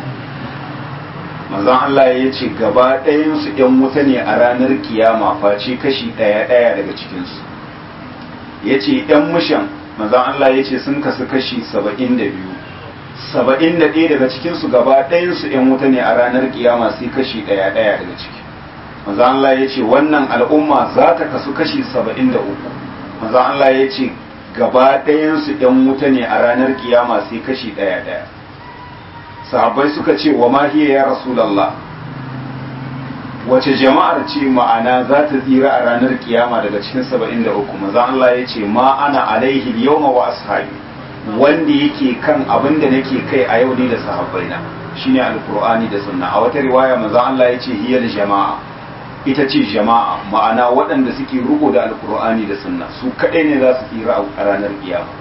manzon Allah ya ce gaba ɗayansu ‘yan wuta ne a ranar kiyama face kashi ɗaya ɗaya daga cikinsu ya ce ‘yan mushan manzon Allah ya ce sun kasu kashi saba'in da biyu saba'in da ɗaya daga cikinsu gaba ɗayansu ‘yan wuta ne a ranar kiyama sai kashi ɗaya ɗaya daga ciki manzon Allah ya ce wannan al'umma za ta kasu kashi saba'in da uku manzon Allah ya ce gaba ɗayansu ‘yan wuta ne a ranar kiyama sai kashi ɗaya ɗaya sahabbai suka ce wa mahiya ya rasulallah wace jama'ar ce ma'ana za ta tsira a ranar kiyama daga cikin saba'in da uku maza Allah ya ce ma ana alaihi yawma wa ashabi wanda yake kan abin da nake kai a yau ne da sahabbai na shine alqur'ani da sunna a wata riwaya maza Allah ya ce hiyal jama'a ita ce jama'a ma'ana waɗanda suke riko da alqur'ani da sunna su kaɗai ne za su tsira a ranar kiyama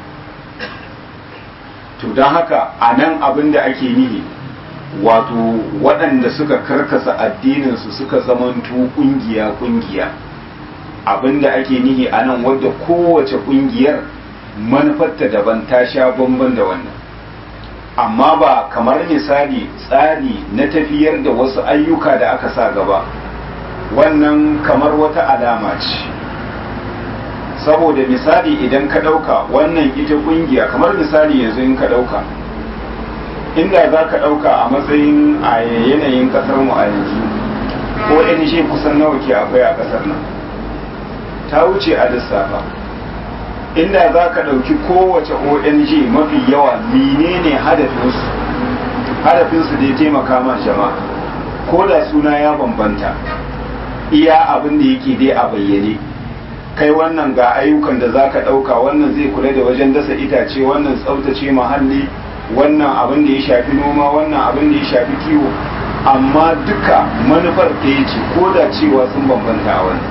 to don haka a nan abin da ake nihi wato waɗanda suka karkasa addininsu suka zamanto ƙungiya-ƙungiya abin da ake nihi a nan wadda kowace ƙungiyar manufarta daban ta sha bamban da wannan amma ba kamar misali tsari na tafiyar da wasu ayyuka da aka sa gaba wannan kamar wata alama ce saboda misali idan ka ɗauka wannan ita ƙungiya kamar misali yanzu in ka ɗauka inda za ka ɗauka a matsayin a yanayin ƙasar mu a yanzu ko N G kusan nawa ke akwai a ƙasar nan ta wuce a lissafa inda za ka ɗauki kowace O N G mafi yawa menene hadafinsu hadafinsu da ya taimaka ma jama'a ko da suna ya bambanta iya abin da yake dai a bayyane kai wannan ga ayyukan da za ka ɗauka wannan zai kula da wajen dasa itace wannan tsaftace muhalli wannan abin da ya shafi noma wannan abin da ya shafi kiwo amma duka manufar ɗaya ce ko da cewa sun bambanta a wannan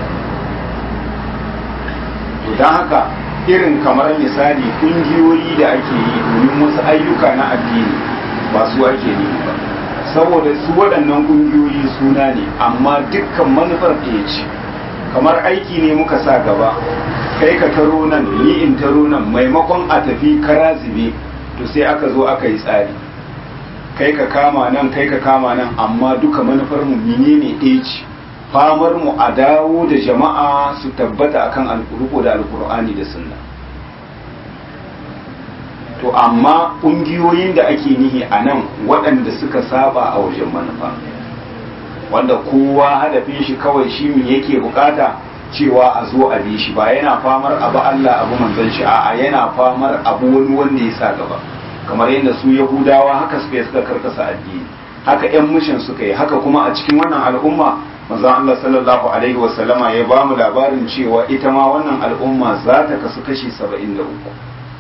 to don haka irin kamar misali ƙungiyoyi da ake yi domin wasu ayyuka na addini ba su ake yi ba saboda su waɗannan ƙungiyoyi suna ne amma dukkan manufar ɗaya ce kamar aiki ne muka sa gaba kai ka taro nan ni in taro nan maimakon a tafi kara zube to sai aka zo aka yi tsari kai ka kama nan kai ka kama nan amma duka manufar mu menene ɗaya ce famar mu a dawo da jama'a su tabbata akan alƙur'ani da alƙur'ani da sunna to amma ƙungiyoyin da ake nihi a nan waɗanda suka saba a wajen manufa wanda kowa hadafin shi kawai shi me yake bukata cewa a zo a bi shi ba yana famar abu Allah abu manzon shi a'a yana famar abu wani wanda ya sa gaba kamar yadda su Yahudawa haka suka yi suka karkasa addini haka ƴan mishin suka yi haka kuma a cikin wannan al'umma manzon Allah sallallahu alaihi wasallama ya ba mu labarin cewa ita ma wannan al'umma za ta kasu kashi saba'in da uku.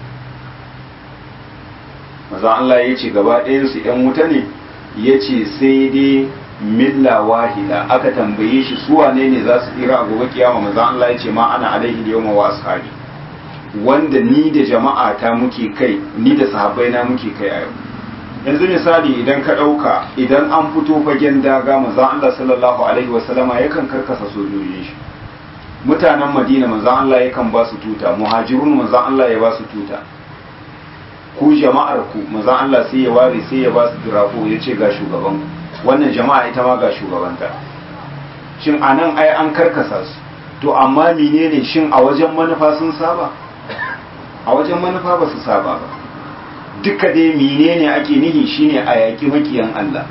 manzon Allah ya ce gaba ɗayansu ‘yan wuta ne, ya ce sai dai milla wahida. Aka tambaye shi su wane ne za su tsira a gobe kiyama, manzon Allah ya ce ma ana alaihi da yawma wa ashabi, wanda ni da jama'a ta muke kai, ni da sahabbai na muke kai a yau. Yanzu misali idan ka ɗauka, idan an fito fagen daga manzon Allah sallallahu alaihi wasallama yakan karkasa sojojin shi. Mutanen Madina manzon Allah yakan ba su tuta, muhajirun manzon Allah ya ba su tuta. Ku jama'ar ku manzon Allah sai ya ware sai ya ba su dirako, ya ce ga shugaban ku, wannan jama'a ita ma ga shugabanta. Shin anan ai an karkasa su, to amma menene, shin a wajen manufa sun saba? A wajen manufa ba su saba ba. Duka dai menene ake nihi shine a yaƙi makiyan Allah,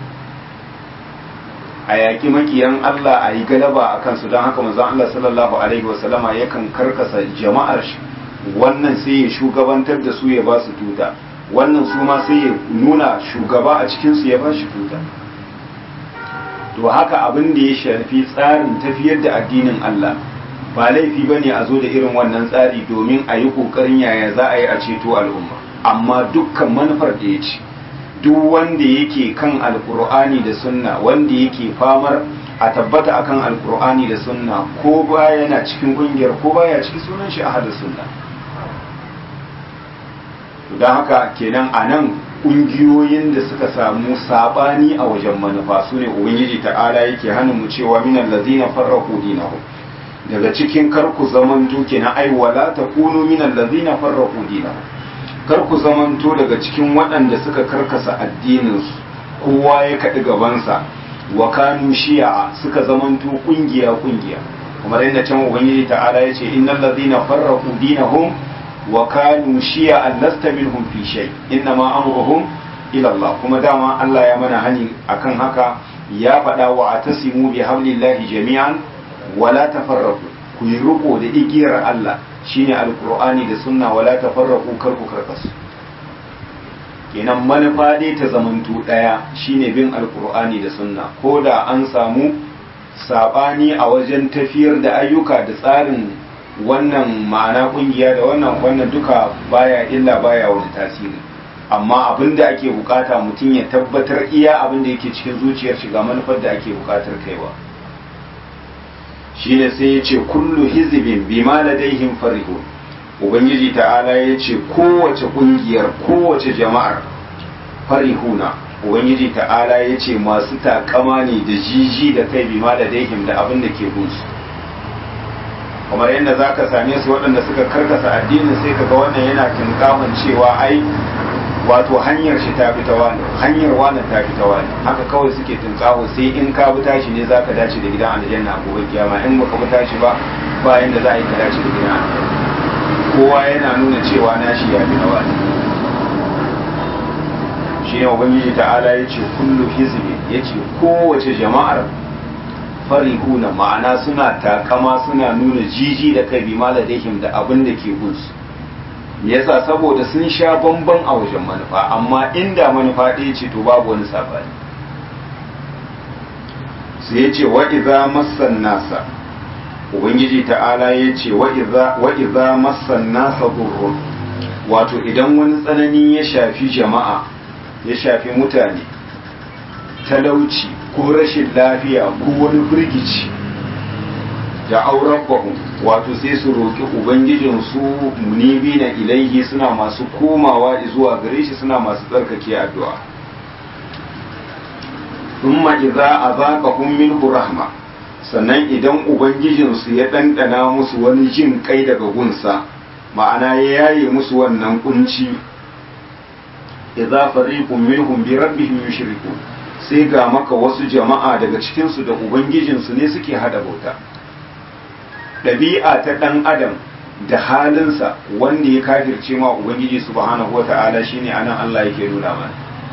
a yaƙi makiyan Allah, a yi galaba a kansu. Don haka manzon Allah sallallahu alaihi wasallama yakan karkasa jama'ar shi, wannan sai ya shugabantar da su ya ba su tuta, wannan su ma sai ya nuna shugaba a cikinsu ya ba shi tuta. To haka abin da ya shafi tsarin tafiyar da addinin Allah, ba laifi ba ne a zo da irin wannan tsari domin a yi ƙoƙarin yaya za a yi a ceto al'umma, amma dukkan manufar da ya ce duk wanda yake kan alkur'ani da sunna, wanda yake famar a tabbata akan alkur'ani da sunna, ko ba yana cikin ƙungiyar ko baya cikin sunan shi ahadu sunna. Don haka kenan a nan ƙungiyoyin da suka samu saɓani a wajen manufa su ne ubangiji ta'ala yake hannun mu cewa minan lazina farraku dinahum, daga cikin karku zamanto kenan ai wala takunu minal ladzina farraqu dinahum, karku zamanto daga cikin waɗanda suka karkasa addininsu, kowa ya kaɗi gabansa, wa kanu shi'a suka zamanto kungiya kungiya, kamar yadda can ubangiji ta'ala yace innal ladzina farraqu dinahum wa kanu shi'a lasta minhum fi shay inna ma amruhum ila Allah. Kuma dama Allah ya mana hani akan haka, ya faɗa wa atasimu bi hablillahi jami'an wala tafarraqu, ku yi riko da igiyar Allah shine alqur'ani da sunna, wala tafarraqu kar ku karkasu. Kenan manufa dai ta zamantu daya shine bin alqur'ani da sunna, ko da an samu sabani a wajen tafiyar da ayyuka da tsarin wannan ma'ana kungiya da wannan wannan duka baya illa baya wani tasiri, amma abin da ake bukata mutum ya tabbatar iya abin da yake cikin zuciyar shi ga manufar da ake bukatar kaiwa. Shine sai ya ce kullu hizbin bima ladaihim farihun, ubangiji ta'ala ya ce kowace kungiyar kowace jama'ar farihuna, ubangiji ta'ala ya ce masu takama ne da jiji da kai bima ladaihim da abin da ke gunsu. Kamar yadda za ka same su waɗanda suka karkasa addinin, sai kaga wannan yana tinkaman cewa ai wato hanyar shi ta fi ta wani, hanyar wani ta fi ta wani, haka kawai suke tunkawo, sai in ka bi tashi ne zaka dace da gidan aljanna a gobe kiyama, in baka bi tashi ba bayan da za a yi ka dace da gidan aljanna. Kowa yana nuna cewa nashi ya fi na wani. Shi ne ubangiji ta'ala ya ce kullu hizbi, ya ce kowace jama'ar farihuna, ma'ana suna takama suna nuna jiji da kai bi maladihim da abin da ke gunsu. Yasa saboda sun sha bamban a wajen manufa, amma inda manufa ɗaya ce to babu wani sabani. Sai ya ce wa idza massan nasa, ubangiji ta'ala ya ce wa idza massan nasa durrun, wato idan wani tsanani ya shafi jama'a, ya shafi mutane, talauci ko rashin lafiya ko wani firgici, da auren bahu, wato sai su roƙi ubangijinsu munibi na ilaihi, suna masu komawa zuwa gare shi, suna masu tsarkake addu'a. Thumma idza azaqahum minhu rahma, sannan idan ubangijinsu ya ɗanɗana musu wani jin kai daga gunsa, ma'ana ya yaye musu wannan kunci, idza fariqun minhum bi rabbihim yushrikun, sai ga maka wasu jama'a daga cikinsu da ubangijinsu ne suke hada bauta. Ɗabi'a ta ɗan adam da halinsa wanda ya kafirce ma ubangiji subhanahu wata'ala shine anan Allah yake nuna mana.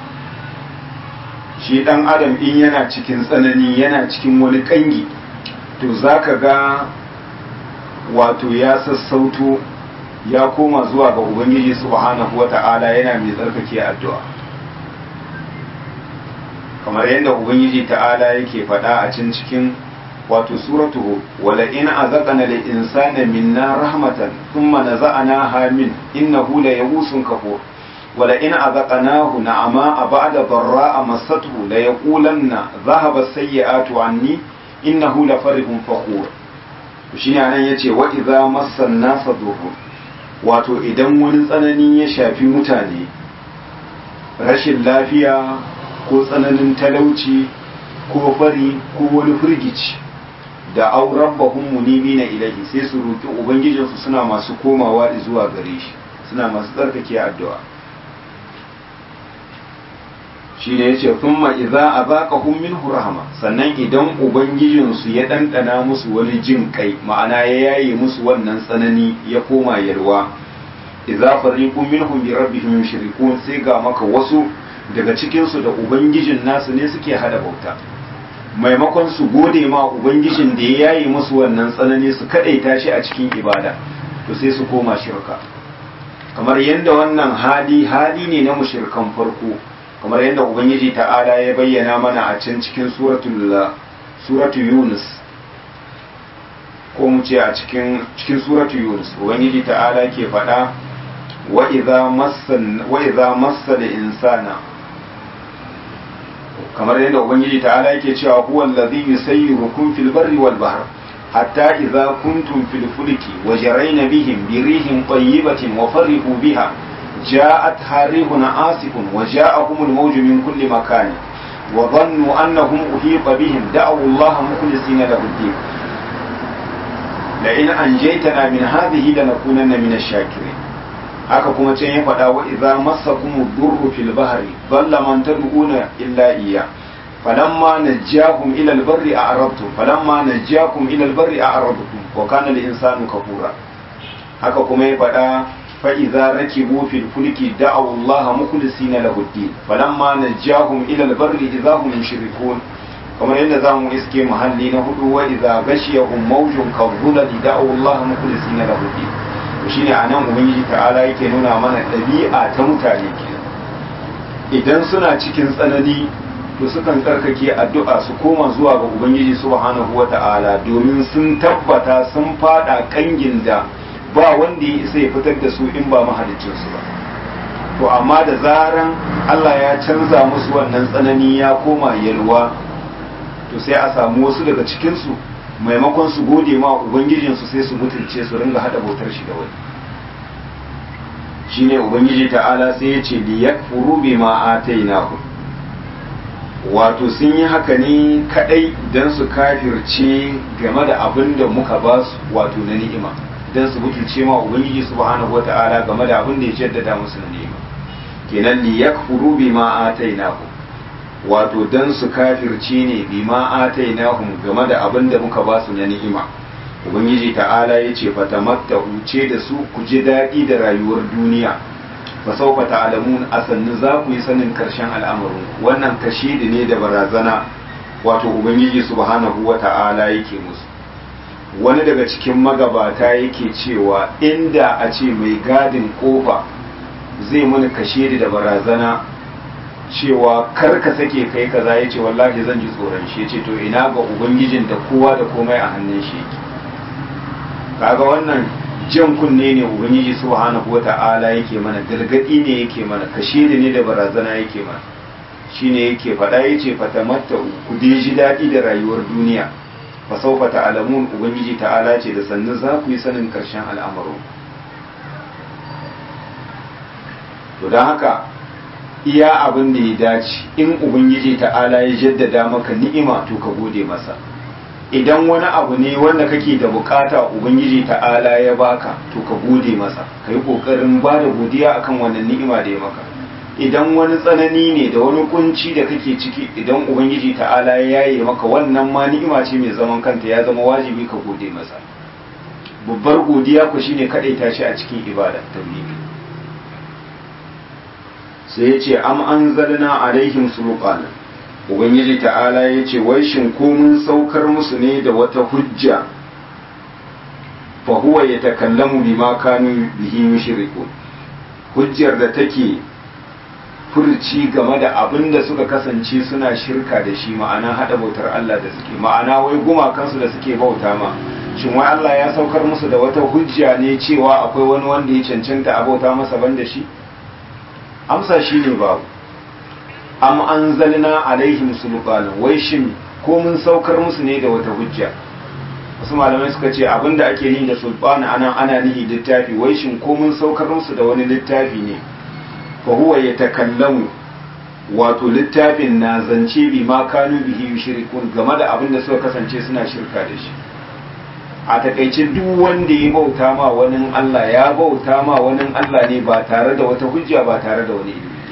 Shi ɗan adam in yana cikin tsanani, yana cikin wani ƙangi, to zaka ga wato ya sassauto ya koma zuwa ga ubangiji subhanahu wata'ala yana mai tsarkake addu'a. kamar yadda ubangiji ta'ala yake faɗa a cin cikin wato suratu wala in azaqana lil insana minna rahmatan thumma naza'naha min innahu la yawusun kafur wala in azaqnahu na'ama ba'da dharra'a massathu la yaqulanna dhahaba as-sayyi'atu anni innahu la farihun fakhur shine anan yace wa idza massan nasa dhurrun wato idan wani tsanani ya shafi mutane rashin lafiya ko tsananin talauci ko fari ko wani firgici da auren bahun munibina ilahi sai su roki ubangijinsu suna masu komawa zuwa gare shi suna masu tsarkake addu'a shine yace thumma idza azaqahum minhu rahma sannan idan ubangijinsu ya dandana musu wani jin kai ma'ana ya yaye musu wannan tsanani ya koma yalwa idza fariqun minhum bi rabbihim yushrikun sai ga maka wasu daga cikin su da ubangijin nasu ne suke hada bauta maimakon su gode ma ubangijin da ya yaye musu wannan tsanani su kadaita shi a cikin ibada to sai su koma shirka kamar yadda wannan hali hali ne na mushrikan farko kamar yadda ubangiji ta'ala ya bayyana mana a can cikin suratul suratu yunus ko mu ce a cikin cikin suratu yunus ubangiji ta'ala ke faɗa wa idza massan wa idza massal insana kamar yadda ubangiji ta'ala yake cewa huwa allazi yusayyirukum fil barri wal bahr hatta idza kuntum fil fulki wa jarayna bihim bi rihin tayyibatin wa farihu biha جاءتها ريح عاصف وجاءهم الموج من كل مكان وظنوا أنهم أحيط بهم دعوا الله مخلصين له الدين لئن أنجيتنا من هذه لنكونن من الشاكرين haka kuma can ya faɗa wa idza massakum durru fil bahri dhalla man tad'una illa iyya falamma najjakum ila al barri a'radtum falamma najjakum ila al barri a'radtum wa kana al insanu kafura haka kuma ya faɗa فإذا ركبوا في الفلك دعوا الله مخلصين له الدين فلما نجاهم إلى البر إذا هم يشركون كما إن ذا إسكي محلي نهدو وإذا غشيهم موج كالظلل دعوا الله مخلصين له الدين وشيني أنا مبنجي تعالى يكينونا من الطبيعة تمتالي idan suna cikin tsanani to sukan tsarkake addu'a su koma zuwa ga ubangiji subhanahu wata'ala domin sun tabbata sun fada kangin da ba wanda ya isa ya fitar da su in ba mahalicinsu ba to amma da zaran Allah ya canza musu wannan tsanani ya koma yalwa to sai a samu wasu daga cikinsu maimakon su gode ma ubangijinsu sai su mutunce su ringa hada bautar shi da wani shine ubangiji ta'ala sai ya ce liyakfuru bima atainahu wato sun yi haka ne kadai dan su kafirce game da abin da muka ba su wato na ni'ima dan su mutunce ma ubangiji subhanahu wata'ala game da abin da ya jaddada musu na ni'ima kenan li yakfuru bima atainahu wato dan su kafirce ne bima atainahum game da abin da muka ba su na ni'ima ubangiji ta'ala yace fatamatta ce da su ku ji dadi da rayuwar duniya fa sawfa ta'lamun asannu za ku yi sanin karshen al'amarin wannan kashidi ne da barazana wato ubangiji subhanahu wata'ala yake musu wani daga cikin magabata yake cewa inda a ce mai gadin kofa zai muni kashe da barazana cewa kar ka sake kai kaza ya ce wallahi zan ji tsoron shi ya ce to ina ga ubangijin da kowa da komai a hannun shi yake kaga wannan jan kunne ne ubangiji subhanahu wata'ala yake mana gargadi ne yake mana kashe ne da barazana yake mana shine yake faɗa yace fatamatta ku dai ji daɗi da rayuwar duniya fasaufa ta'alamun ubangiji ta'ala ce da sannu za ku yi sanin karshen al'amarin to don haka iya abin da ya dace in ubangiji ta'ala ya jaddada maka ni'ima to ka gode masa idan wani abu ne wanda kake da bukata ubangiji ta'ala ya baka to ka gode masa ka yi kokarin ba da godiya akan wannan ni'ima da ya maka idan wani tsanani ne da wani kunci da kake ciki idan ubangiji ta'ala ya yaye maka wannan ma ni'ima ce mai zaman kanta ya zama wajibi ka gode masa babbar godiya ku shine kadaita shi a cikin ibada tauhidi sai ya ce am anzalna alaihim sulqana ubangiji ta'ala ya ce wai shin ko mun saukar musu ne da wata hujja fa huwa yatakallamu bima kanu bihi mushrikun hujjar da take furci game da abin da suka kasance suna shirka da shi, ma'ana hada bautar Allah da suke, ma'ana wai gumakansu da suke bauta ma, shin wai Allah ya saukar musu da wata hujja ne cewa akwai wani wanda ya cancanta a bauta masa ban da shi? Amsa shi ne babu. Am anzalna alaihim sulqanan, wai shin ko mun saukar musu ne da wata hujja? Wasu malamai suka ce abinda ake yi da sulqana anan ana nihi littafi, wai shin ko mun saukar musu da wani littafi ne? Fa huwa yatakallamu, wato littafin na zance bi ma kanu bihi yushrikun, game da abin da suka kasance suna shirka da shi. A takaice duk wanda ya bauta ma wani Allah ya bauta ma wani Allah ne ba tare da wata hujja, ba tare da wani ilimi.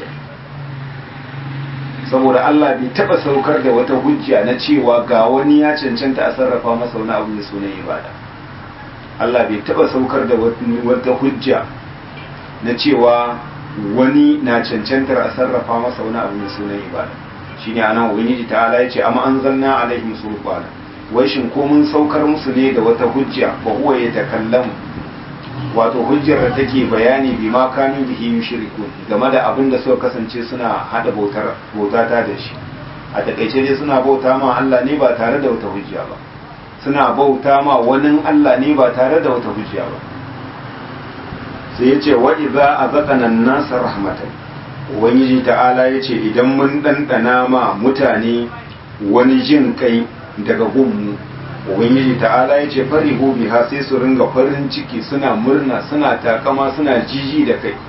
Saboda Allah bai taba saukar da wata hujja na cewa ga wani ya cancanta a sarrafa masa wani abu da sunan ibada. Allah bai taba saukar da wata hujja na cewa wani na cancantar a sarrafa masa wani abu da sunan ibada. Shine anan ubangiji ta'ala yace amma anzalna alaihim sulqana, wai shin ko mun saukar musu ne da wata hujja, fa huwa yatakallamu, wato hujjar da take bayani bi ma kanu bihi yushrikun, game da abin da suka kasance suna hada bautar bautata da shi. A takaice dai suna bauta ma Allah ne ba tare da wata hujja ba, suna bauta ma wani Allah ne ba tare da wata hujja ba. Sai yace wa idza azaqana an-nasa rahmatan, ubangiji ta'ala yace idan mun dandana ma mutane wani jin kai daga gunmu, ubangiji ta'ala ya ce farihu biha, sai su ringa farin ciki suna murna suna takama suna jiji da kai.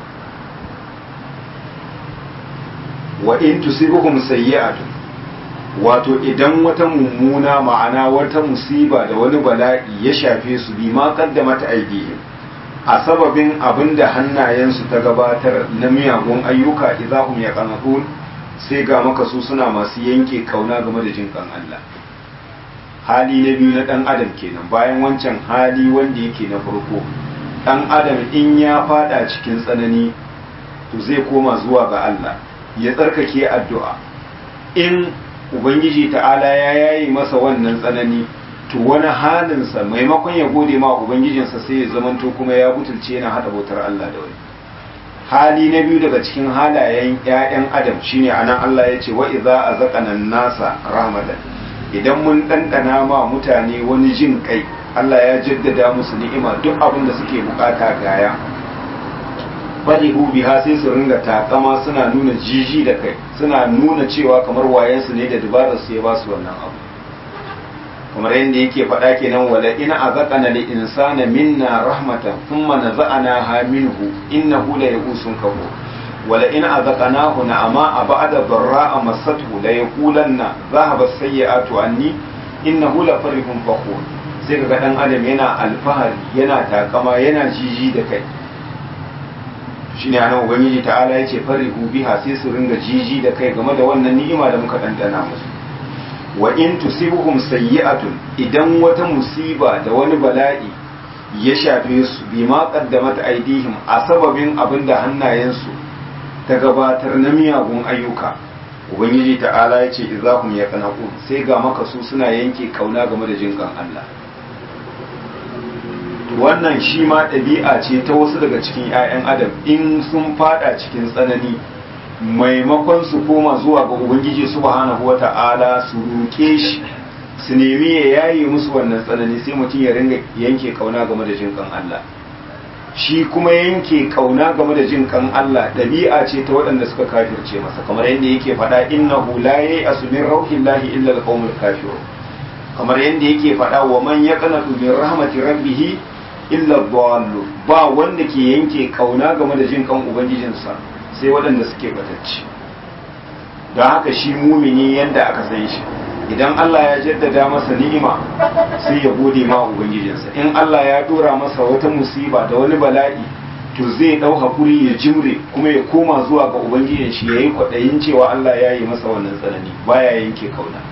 Wa in tusibuhum sayyi'atun, wato idan wata mummuna ma'ana wata musiba da wani bala'i ya shafe su bi ma qaddamat aydihim, a sababin abinda hannayensu ta gabatar na miyagun ayyuka, idahum yaqanatun, sai ga maka su suna masu yanke kauna game da jinkan Allah. Hali na biyu na ɗan adam kenan, bayan wancan hali wanda yake na farko, ɗan adam in ya fada cikin tsanani to zai koma zuwa ga Allah ya tsarkake addu'a. In ubangiji ta'ala ya yayi masa wannan tsanani, to wani halinsa maimakon ya gode ma ubangijinsa sai ya zamanto kuma ya butulce yana hada bautar Allah da wani. Hali na biyu daga cikin halayen ‘ya'yan adam shine anan Allah ya ce wa iza a zaƙanan nasa rahmatan, idan mun ɗanɗana ma mutane wani jin kai, Allah ya jaddada musu ni'ima duk abin da suke bukata gaya, farihu biha, sai su ringa takama suna nuna jiji da kai, suna nuna cewa kamar wayensu ne da dabarar su ya ba su wannan abu. Kamar yadda yake faɗa kenan, wala ina azaqana lil insana minna rahmatan thumma naza'naha minhu innahu la yaqusun kafur, wala ina azaqnahu na'ama ba'da dharra'a massathu la yaqulanna dhahaba as-sayyi'atu anni innahu la farihun fakhur. Sai kaga dan adam yana alfahari, yana takama, yana jiji da kai. Shine anan ubangiji ta'ala yace farihu biha, sai su ringa jiji da kai game da wannan ni'ima da muka dandana musu. Wa in tusibuhum sayyi'atun, idan wata musiba da wani bala'i ya shafe su bima qaddamat aydihim, a sababin abinda hannayensu ta gabatar na miyagun ayyuka, ubangiji ta'ala ya ce izahum yaqnaqun, sai ga maka su suna yanke kauna game da jinkan Allah. Wannan shi ma ɗabi'a ce ta wasu daga cikin 'ya'yan adam, in sun fada cikin tsanani, maimakon su koma zuwa ga ubangiji subhanahu wata'ala su roke shi, su nemi ya yaye musu wannan tsanani, sai mutum ya ringa yanke kauna game da jinkan Allah. Shi kuma yanke kauna game da jinkan Allah ɗabi'a ce ta waɗanda suka kafirce masa, kamar yadda yake faɗa innahu la ya'asu min rauhillahi illa al-qaumul kafirun, kamar yadda yake faɗa wa man yaqnatu min rahmati rabbih illa ad-dallun, ba wanda ke yanke kauna game da jinkan ubangijinsa sai waɗanda suke batacci. Don haka shi mumini yadda aka san shi, idan Allah ya jaddada masa ni'ima sai ya gode ma ubangijinsa, in Allah ya dora masa wata musiba da wani bala'i to zai dau hakuri ya jimre kuma ya koma zuwa ga ubangijin shi, yayi kwadayin cewa Allah ya yi masa wannan tsanani, baya yanke kauna.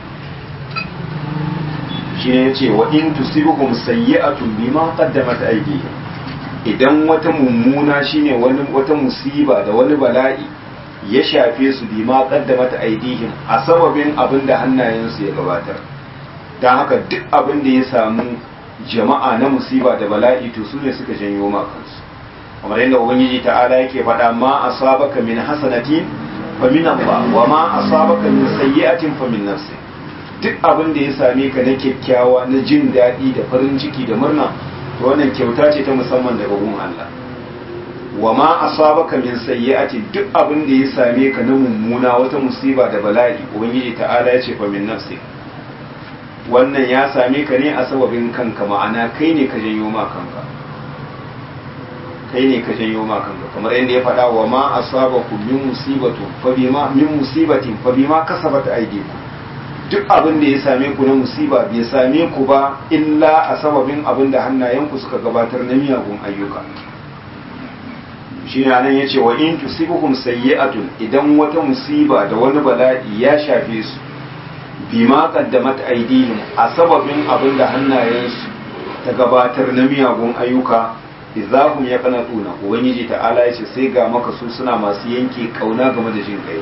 Shi ne yace wa in tusibuhum sayyi'atun bima qaddamat aydihim, idan wata mummuna shine wani wata musiba da wani bala'i ya shafe su bi ma qaddamat aydihim, a sababin abin da hannayensu ya gabatar. Dan haka duk abin da ya samu jama'a na musiba da bala'i to su ne suka janyo ma kansu. kamar yadda ubangiji ta'ala yake faɗa ma asabaka min hasanatin fa min Allah wa ma asabaka min sayyi'atin fa min nafsi duk abin da ya same ka na kyakkyawa na jin daɗi da farin ciki da murna to wannan kyauta ce ta musamman daga gun Allah wa ma asabaka min sayyi'atin duk abin da ya same ka na mummuna wata musiba da bala'i ubangiji ta'ala ya ce fa min nafsi wannan ya same ka ne a sababin kanka ma'ana kai ne ka janyo ma kanka kai ne ka janyo ma kanka kamar yadda ya faɗa wa ma asabakum min musibatu fa bima min musibatin fa bima kasabat aydikum duk abin da ya same ku na musiba bai same ku ba illa a sababin abin da hannayenku suka gabatar na miyagun ayyuka shi ne nan yace wa in tusibukum sayyi'atun idan wata musiba da wani bala'i ya shafe su bima qaddamat aydihim a sababin abin da hannayensu ta gabatar na miyagun ayyuka izahum ya kanatuna ubangiji ta'ala yace sai ga maka su suna masu yanke kauna game da jin kai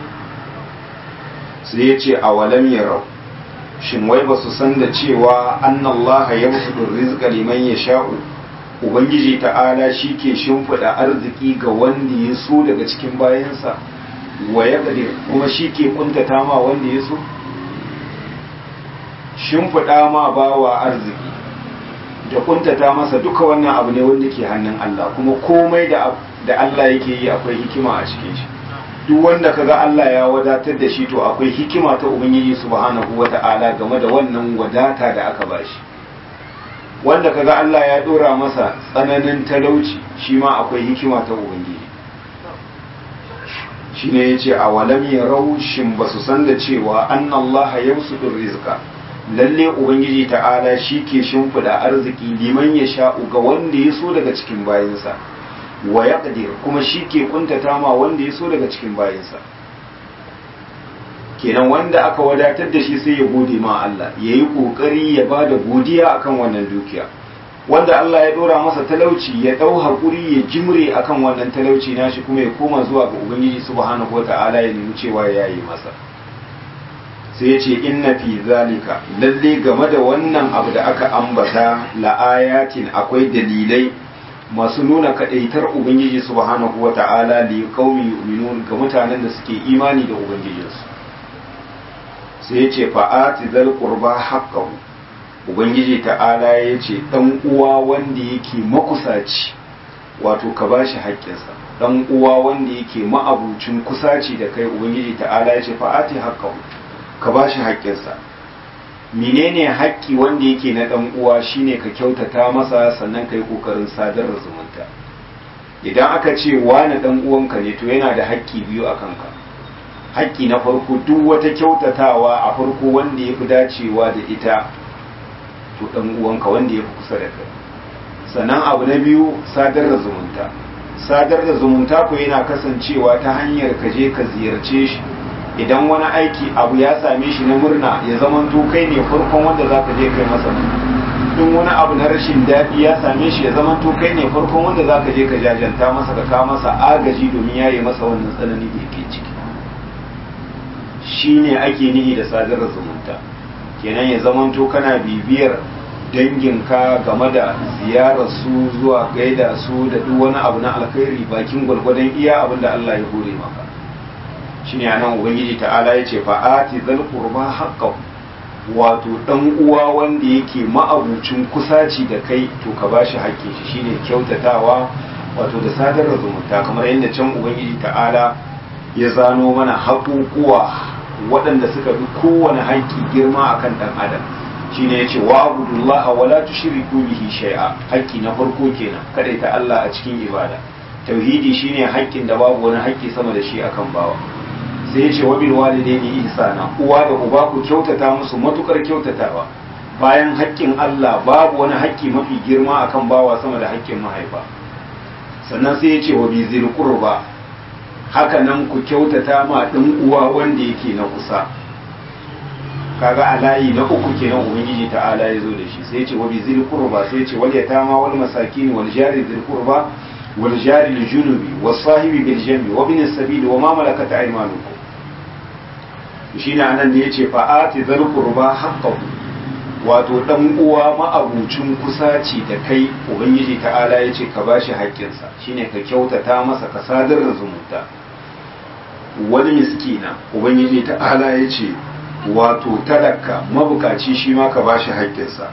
sai yace awalam yarau shin wai ba su san da cewa annallaha yabsutu rizqa liman yasha'u ubangiji ta'ala shike shimfida arziki ga wanda ya so daga cikin bayansa wa yaqdir kuma shike kuntata ma wanda ya so shimfida ma bawa arziki da kuntata masa duka wannan abu ne wanda ke hannun Allah kuma komai da da Allah yake yi akwai hikima a cikin shi duk wanda kaga Allah ya wadatar da shi to akwai hikima ta ubangiji subhanahu wata'ala game da wannan wadata da aka bashi wanda kaga Allah ya dora masa tsananin talauci shi ma akwai hikima ta ubangiji shine yace awalam yarau shin basu san da cewa annallaha yawsudur rizqa lalle ubangiji ta'ala shi ke shimfida arziki liman ya sha'u ga wanda ya so daga cikin bayansa wa ya kuma shi ke kuntata ma wanda ya so daga cikin bayansa kenan wanda aka wadatar da shi sai ya gode ma Allah ya yi ƙoƙari ya ba da godiya akan wannan dukiya wanda Allah ya ɗora masa talauci ya ɗau haƙuri ya jimre akan wannan talauci nashi kuma ya koma zuwa ga ubangiji subhanahu wata'ala ya nemi cewa ya yi masa sai ce inna fi zalika lalle game da wannan abu da aka ambata la'ayatin akwai dalilai masu nuna kadaitar ubangiji subhanahu wata'ala li qaumi yu'minun ga mutanen da suke imani da ubangijinsu sai ce fa'ati zal qurba haqqahu ubangiji ta'ala yace dan uwa wanda yake makusaci wato ka bashi haƙƙinsa dan uwa wanda yake ma'abucin kusaci da kai ubangiji ta'ala yace fa'ati haqqahu ka ba shi haƙƙinsa menene haƙƙi wanda yake na ɗan uwa shine ka kyautata masa sannan ka yi ƙoƙarin sadar da zumunta idan aka ce wani ɗan uwanka ne to yana da haƙƙi biyu a kanka haƙƙi na farko duk wata kyautatawa a farko wanda ya fi dacewa da ita to ɗan uwanka wanda ya fi kusa da kai sannan abu na biyu sadar da zumunta sadar da zumunta ko yana kasancewa ta hanyar ka je ka ziyarce shi idan wani aiki abu ya same shi na murna ya zaman to kai ne farkon wanda za ka je kai masa in wani abu na rashin daɗi ya same shi ya zaman to kai ne farkon wanda za ka je ka jajanta masa ka kawo masa agaji domin ya yi masa wannan tsanani da yake ciki shi ne ake nihi da sadar zumunta kenan ya zaman to kana bibiyar danginka game da ziyarar su zuwa gaida su da duk wani abu na alkhairi bakin gwargwadon iya abin da Allah ya hore maka shine anan ubangiji ta'ala yace fa'ati zal qurba haqqahu wato dan uwa wanda yake ma'abucin kusaci da kai to ka bashi haƙƙin shi shine kyautatawa wato da sadar da zumunta kamar yadda can ubangiji ta'ala ya zano mana haƙuƙuwa waɗanda suka bi kowane haƙƙi girma akan dan adam shine yace wa abudullaha wala tushriku bihi shay'a haƙƙi na farko kenan kada ta Allah a cikin ibada tauhidi shine haƙƙin da babu wani haƙƙi sama da shi akan bawa sai ya ce wa bil walidaini ihsana uwa da uba ku kyautata musu matukar kyautatawa bayan haƙƙin Allah babu wani haƙƙi mafi girma akan bawa sama da haƙƙin mahaifa sannan sai ya ce wa bi zil qurba haka nan ku kyautata ma dan uwa wanda yake na kusa kaga alayi na uku kenan ubangiji ta'ala ya zo da shi sai ya ce wa bi zil qurba sai ya ce wal yatama wal masakin wal jari zil qurba wal jari lil junubi was sahibi bil jambi wa bin as-sabil wa ma malakat aymanukum shine anan da yace fa'ati zal qurba haqqahu wato dan uwa ma'abucin kusaci da kai ubangiji ta'ala ya ce ka bashi haƙƙinsa shine ka kyautata masa ka sadar da zumunta. Wani miskina ubangiji ta'ala ya ce wato talaka mabukaci shi ma ka bashi haƙƙinsa.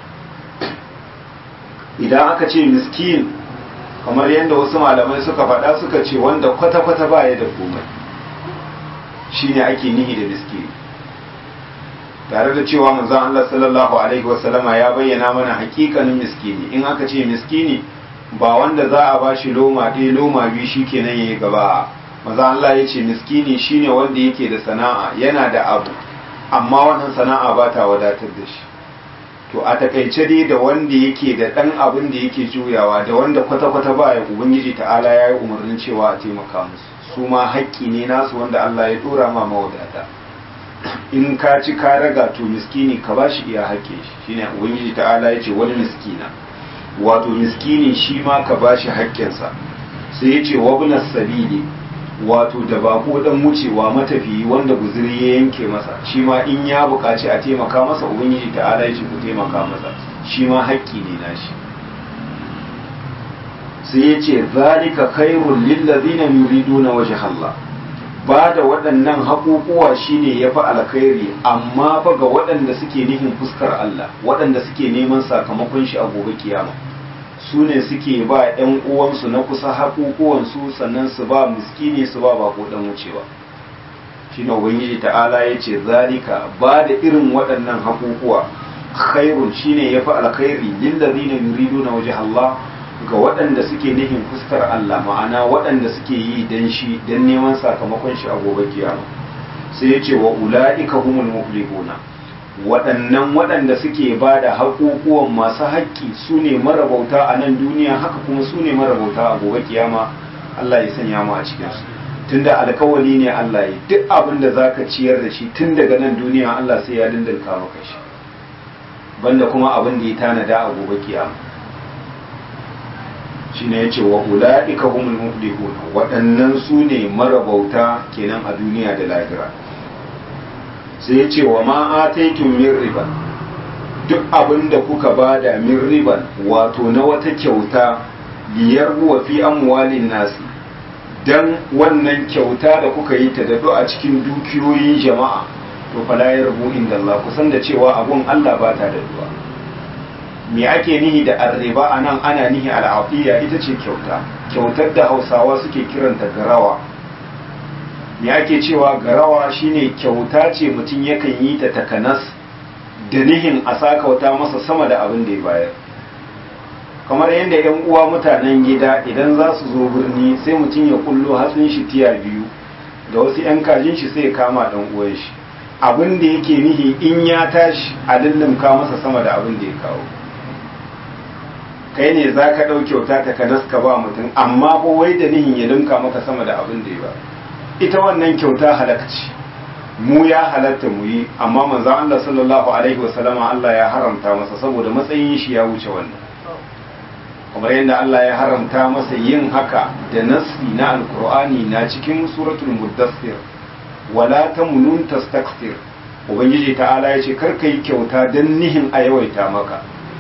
Idan aka ce miskin kamar yadda wasu malamai suka faɗa suka ce wanda kwata-kwata baya da komai shine ake nihi da miskini, tare da cewa manzon Allah sallallahu alaihi wasallama ya bayyana mana hakikanin miskini. In aka ce miskini ba wanda za a bashi loma ɗaya loma biyu shikenan yayi gaba. manzon Allah ya ce miskini shine wanda yake da sana'a yana da abu amma wannan sana'a ba ta wadatar da shi. To a takaice dai da wanda yake da ɗan abin da yake juyawa da wanda kwata-kwata ba ya ubangiji ta'ala ya yi umarnin cewa a taimaka musu, su ma haƙƙi ne nasu wanda Allah ya ɗora ma mawadata. In ka ci ka raga to miskini ka ba shi iya haƙƙe shi shine ubangiji ta'ala ya ce wani miskina, wato miskini shi ma ka ba shi haƙƙinsa. Sai ya ce wabnas sabili, wato da bako dan wucewa matafiyi wanda guzuri ya yanke masa shi ma in ya buƙaci a taimaka masa ubangiji ta'ala ya ce ku taimaka masa shi ma haƙƙi ne nashi. Sai ya ce zalika khairul lil ladina yuriduna wajha Allah, ba da waɗannan haƙuƙuwa shine yafi alkhairi amma fa ga waɗanda suke nufin fuskar Allah, waɗanda suke neman sakamakon shi a gobe kiyama. Su ne suke ba ‘yan uwansu na kusa haƙuƙuwansu sannan su ba miskini su ba bako ɗan wucewa. Shi ne Ubangiji ta'ala ya ce zalika ba da irin waɗannan haƙuƙuwa khairun shi ne ya fi alkhairi lillazina yuriduna wajha Allah ga waɗanda suke nufin fuskar Allah, ma'ana waɗanda suke yi dan shi dan neman sakamakon shi a gobe kiyama. Sai ya ce wa ula'ika humul muflihuna, waɗannan waɗanda suke ba da haƙuƙuwan masu haƙƙi su ne marabauta a nan duniya, haka kuma su ne marabauta a gobe kiyama. Allah ya sanya mu a cikinsu, tunda alkawali ne Allah ya duk abin da zaka ciyar da shi tun daga nan duniya Allah sai ya dindinka maka shi, banda kuma abin da ya tanada a gobe kiyama. Shine yace wa ulaika humul muflihun, waɗannan su ne marabauta kenan a duniya da lahira. Sai ya ce wa ma'ataitun min riban, duk abin da kuka bada min riban wato na wata kyauta liyar ruwa fi amwalin nasi, dan wannan kyauta da kuka yi ta dado a cikin dukiyoyin jama'a, to fala ya rabu inda Allah, kusan da cewa abun Allah ba ta daduwa. Me ake nihi da arriba anan? Ana nihi al'afiya, ita ce kyauta, kyautar da Hausawa suke kiranta garawa. Me ake cewa garawa? Shine kyauta ce mutum yakan yi ta takanas da nihin a sakauta masa sama da abin da ya bayar. Kamar yadda yan uwa mutanen gida idan za su zo birni sai mutum ya kullo hatsin shi tiya biyu da wasu yan kajin shi sai ya kama dan uwan shi, abin da yake nihi in ya tashi a lullumka masa sama da abin da ya kawo. Kai ne za ka ɗau kyauta takanas ka ba mutum, amma ko wai da nihin ya linka maka sama da abin da ya ba. Ita wannan kyauta halakci, mu ya halatta mu yi, amma manzon Allah sallallahu alaihi wasallama Allah ya haramta masa saboda matsayin shi ya wuce wannan. Kamar yadda Allah ya haramta masa yin haka da nassi na alkur'ani na cikin suratul muddathir, wala tamunun tastakthir. Ubangiji ta'ala ya ce kar ka yi kyauta dan nihin a yawaita maka.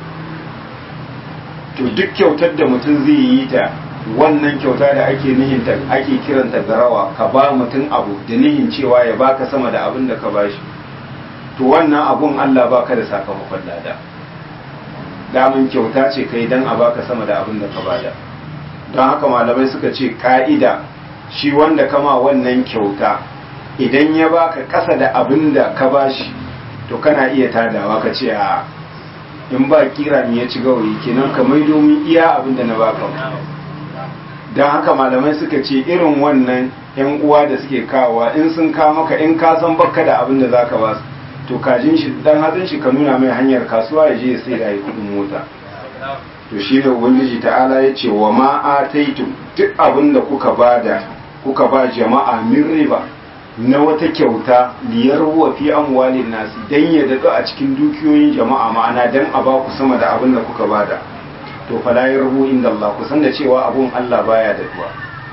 To duk kyautar da mutum zai yi ta, wannan kyauta da ake nihinta ake kiranta garawa, ka ba mutum abu da nihin cewa ya baka sama da abin da ka bashi, to wannan abun Allah baka da sakamakon lada. Damun kyauta ce kai dan a baka sama da abin da ka bada. Don haka malamai suka ce ka'ida shi wanda kama wannan kyauta idan ya baka kasa da abin da ka bashi, to kana iya tadawa ka ce a in ba kira mi ya ci gawayi kenan ka mai domin iya abin da na baka. Don haka malamai suka ce irin wannan yan uwa da suke kawowa in sun kawo maka, in ka san baka da abin da zaka ba su, to kajin shi dan hatsin shi ka nuna mai hanyar kasuwa ya je ya sai da yi kudin mota. To shi ne ubangiji ta'ala ya ce wa ma ataitum, duk abin da kuka bada kuka ba jama'a min riba na wata kyauta liyar ruwa fi amwalin nasi, dan ya dado a cikin dukiyoyin jama'a, ma'ana dan a ba ku sama da abin da kuka bada, to fala yarbu inda Allah, ku san da cewa abun Allah baya daduwa.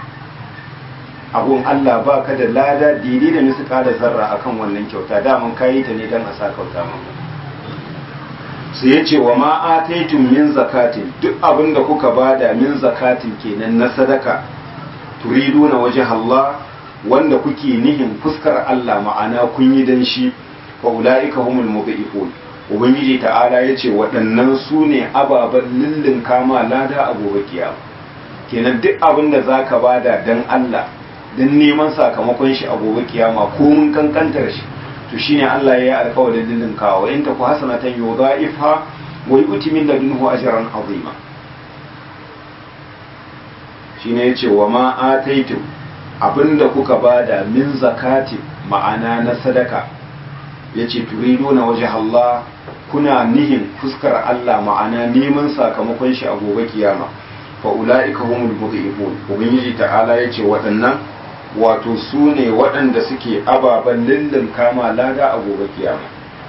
Abun Allah baka da lada didi da misu kada zarra akan wannan kyauta, daman kayi ta ne dan a sa kauta maka. sai ya ce wa ma ataitum min zakatin, duk abin da kuka bada min zakatin kenan na sadaka, turiduna wajha Allah, wanda kuke nihin fuskar Allah, ma'ana kun yi dan shi, fa ulaika humul mudhifun. Ubangiji ta'ala ya ce waɗannan su ne ababen lullun kama lada a gobe kiyama. Kenan duk abin da zaka bada dan Allah, dan neman sakamakon shi a gobe kiyama, ko mun kankantar shi, to shine Allah ya yi alƙawarin lullun kawo, in ta ku hasanatan yudha'ifha wa yu'ti min ladunhu ajran azima. Shine yace wa ma ataitum, abinda kuka bada min zakati, ma'ana na sadaka, yace turiduna wajha Allah, kuna nihin fuskar Allah, ma'ana neman sakamakon shi a gobe kiyama, fa ulaika humul mudhifun. Ubangiji ta'ala yace waɗannan wato su ne waɗanda suke ababen lullun kama lada a gobe kiyama.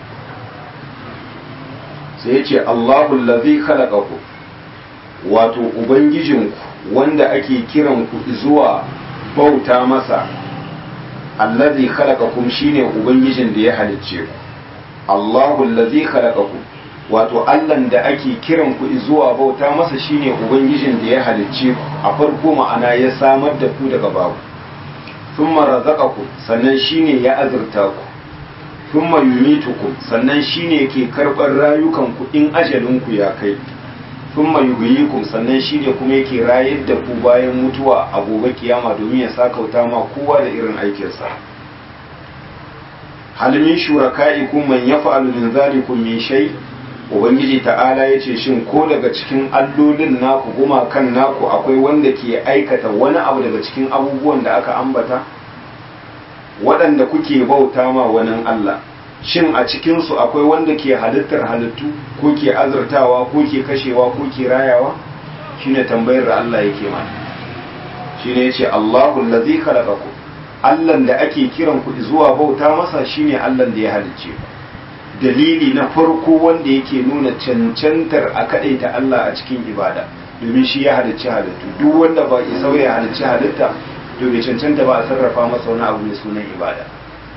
Sai yace Allahu allazi khalaqakum, wato ubangijinku wanda ake kiran ku zuwa bauta masa, allazi khalaqakum shine ubangijin da ya halicce ku. Allahu allazi khalaqakum, wato Allahn da ake kiran ku zuwa bauta masa shine ubangijin da ya halicce ku a farko, ma'ana ya samar da ku daga babu. Thumma razaqakum, sannan shine ya azurta ku. Thumma yumitukum, sannan shine yake karɓar rayukan ku in ajalin ku ya kai. Thumma yuhyikum, sannan shine kuma yake rayar da ku bayan mutuwa a gobe kiyama domin ya sakauta ma kowa da irin aikinsa. Hal min shuraka'ikum man yaf'alu min zalikum min shay? Ubangiji ta'ala yace shin ko daga cikin allolin naku gumakan naku akwai wanda ke aikata wani abu daga cikin abubuwan da aka ambata, waɗanda kuke bauta ma wani Allah? Shin a cikin su akwai wanda ke halittar halittu, ko ke azurtawa, ko ke kashewa, ko ke rayawa? Shine tambayar da Allah yake mana. Shine yace Allahu allazi khalaqakum, Allahn da ake kiran ku zuwa bauta masa shine Allahn da ya halicce ku. Dalili na farko wanda yake nuna cancantar a kadaita Allah a cikin ibada, domin shi ya halicci halittu. Duk wanda ba ya sauya halicci halitta, to bai cancanta ba a sarrafa masa wani abu mai sunan ibada.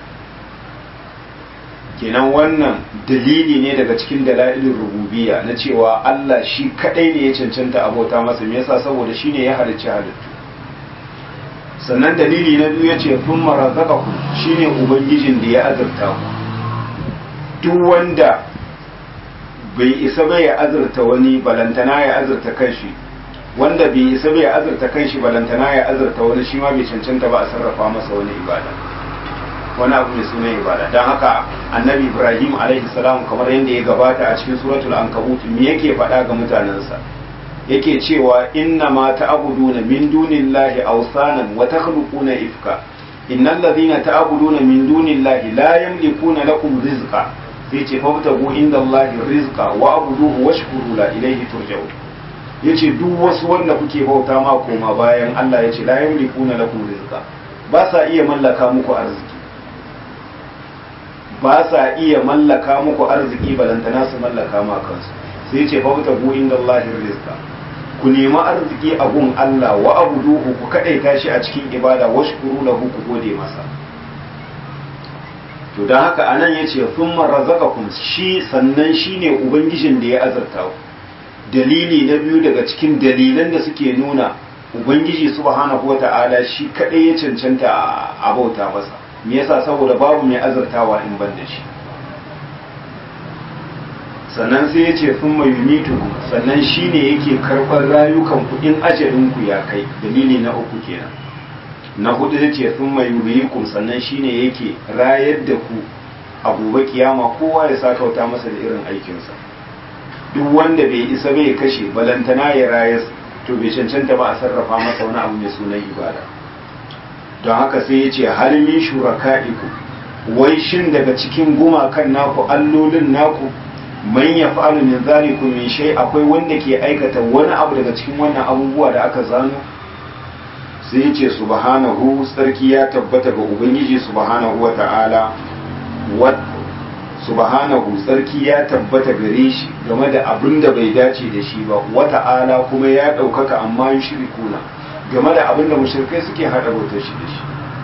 Kenan wannan dalili ne daga cikin dalailin rububiyya na cewa Allah shi kadai ne ya cancanta a bauta masa. Me yasa? Saboda shine ya halicci halittu. Sannan dalili na biyu ya ce kun marazakaku, shi ne ubangijin da ya azurta ku. Duk wanda bai isa bai ya azurta wani balantana ya azurta kanshi, wanda bai isa bai ya azurta kanshi balantana ya azurta wani, shi ma bai cancanta ba a sarrafa masa wani ibada, wani abu mai sunan ibada. Don haka annabi Ibrahim alaihi salam, kamar yadda ya gabata a cikin suratul ankabut, me yake faɗa ga mutanensa? Yake cewa inna ma ta'buduna min dunillahi awsanan wa takhluquna ifka, innal ladhina ta'buduna min dunillahi la yamlikuna lakum rizqa, sai ce fabtagu indallahi rizqa wa abuduhu washkuru la ilayhi turja'un. Yace duk wasu wanda kuke bauta ma koma bayan Allah, yace la yamlikuna lakum rizqa, ba sa iya mallaka muku arziki, ba sa iya mallaka muku arziki balantana su mallaka ma kansu. Sai ce fabtagu indallahi rizqa, ku nemi arziki a gun Allah, wa abuduhu, ku kadaita shi a cikin ibada, washkuru lahu, ku gode masa. To dan haka anan yace thumma razaqakum, shi sannan shine ubangijin da ya azurta ku. Dalili na biyu daga cikin dalilan da suke nuna ubangiji subhanahu wata'ala shi kadai ya cancanta a bauta masa. Me yasa? Saboda babu mai azurtawa in ban da shi. Sannan sai ya ce sun mai yumituku, sannan shi ne yake karɓar rayukanku in ajalinku ya kai. Dalili na uku kenan. Na hudu ya ce sun mai yurikum, sannan shi ne yake rayar da ku a gobe kiyama, kowa ya sa kauta masa da irin aikinsa. Duk wanda bai isa bai kashe balantana ya rayas, to bai cancanta ba a sarrafa masa wani abu mai sunan ibada. Don haka sai ya ce halin shuraka'iku, wai shin daga cikin gumakan naku, allolin naku, man ya fa'alu min zalikum min shay, akwai wanda ke aikata wani abu daga cikin wannan abubuwa da aka zano? Sai ya ce subhanahu, sarki ya tabbata ga ubangiji subhanahu wa ta'ala, wa subhanahu, sarki ya tabbata gare shi game da abin da bai dace da shi ba, wa ta'ala kuma ya ɗaukaka amma yushrikuna, game da abin da mushrikai suke hada bautar shi da shi.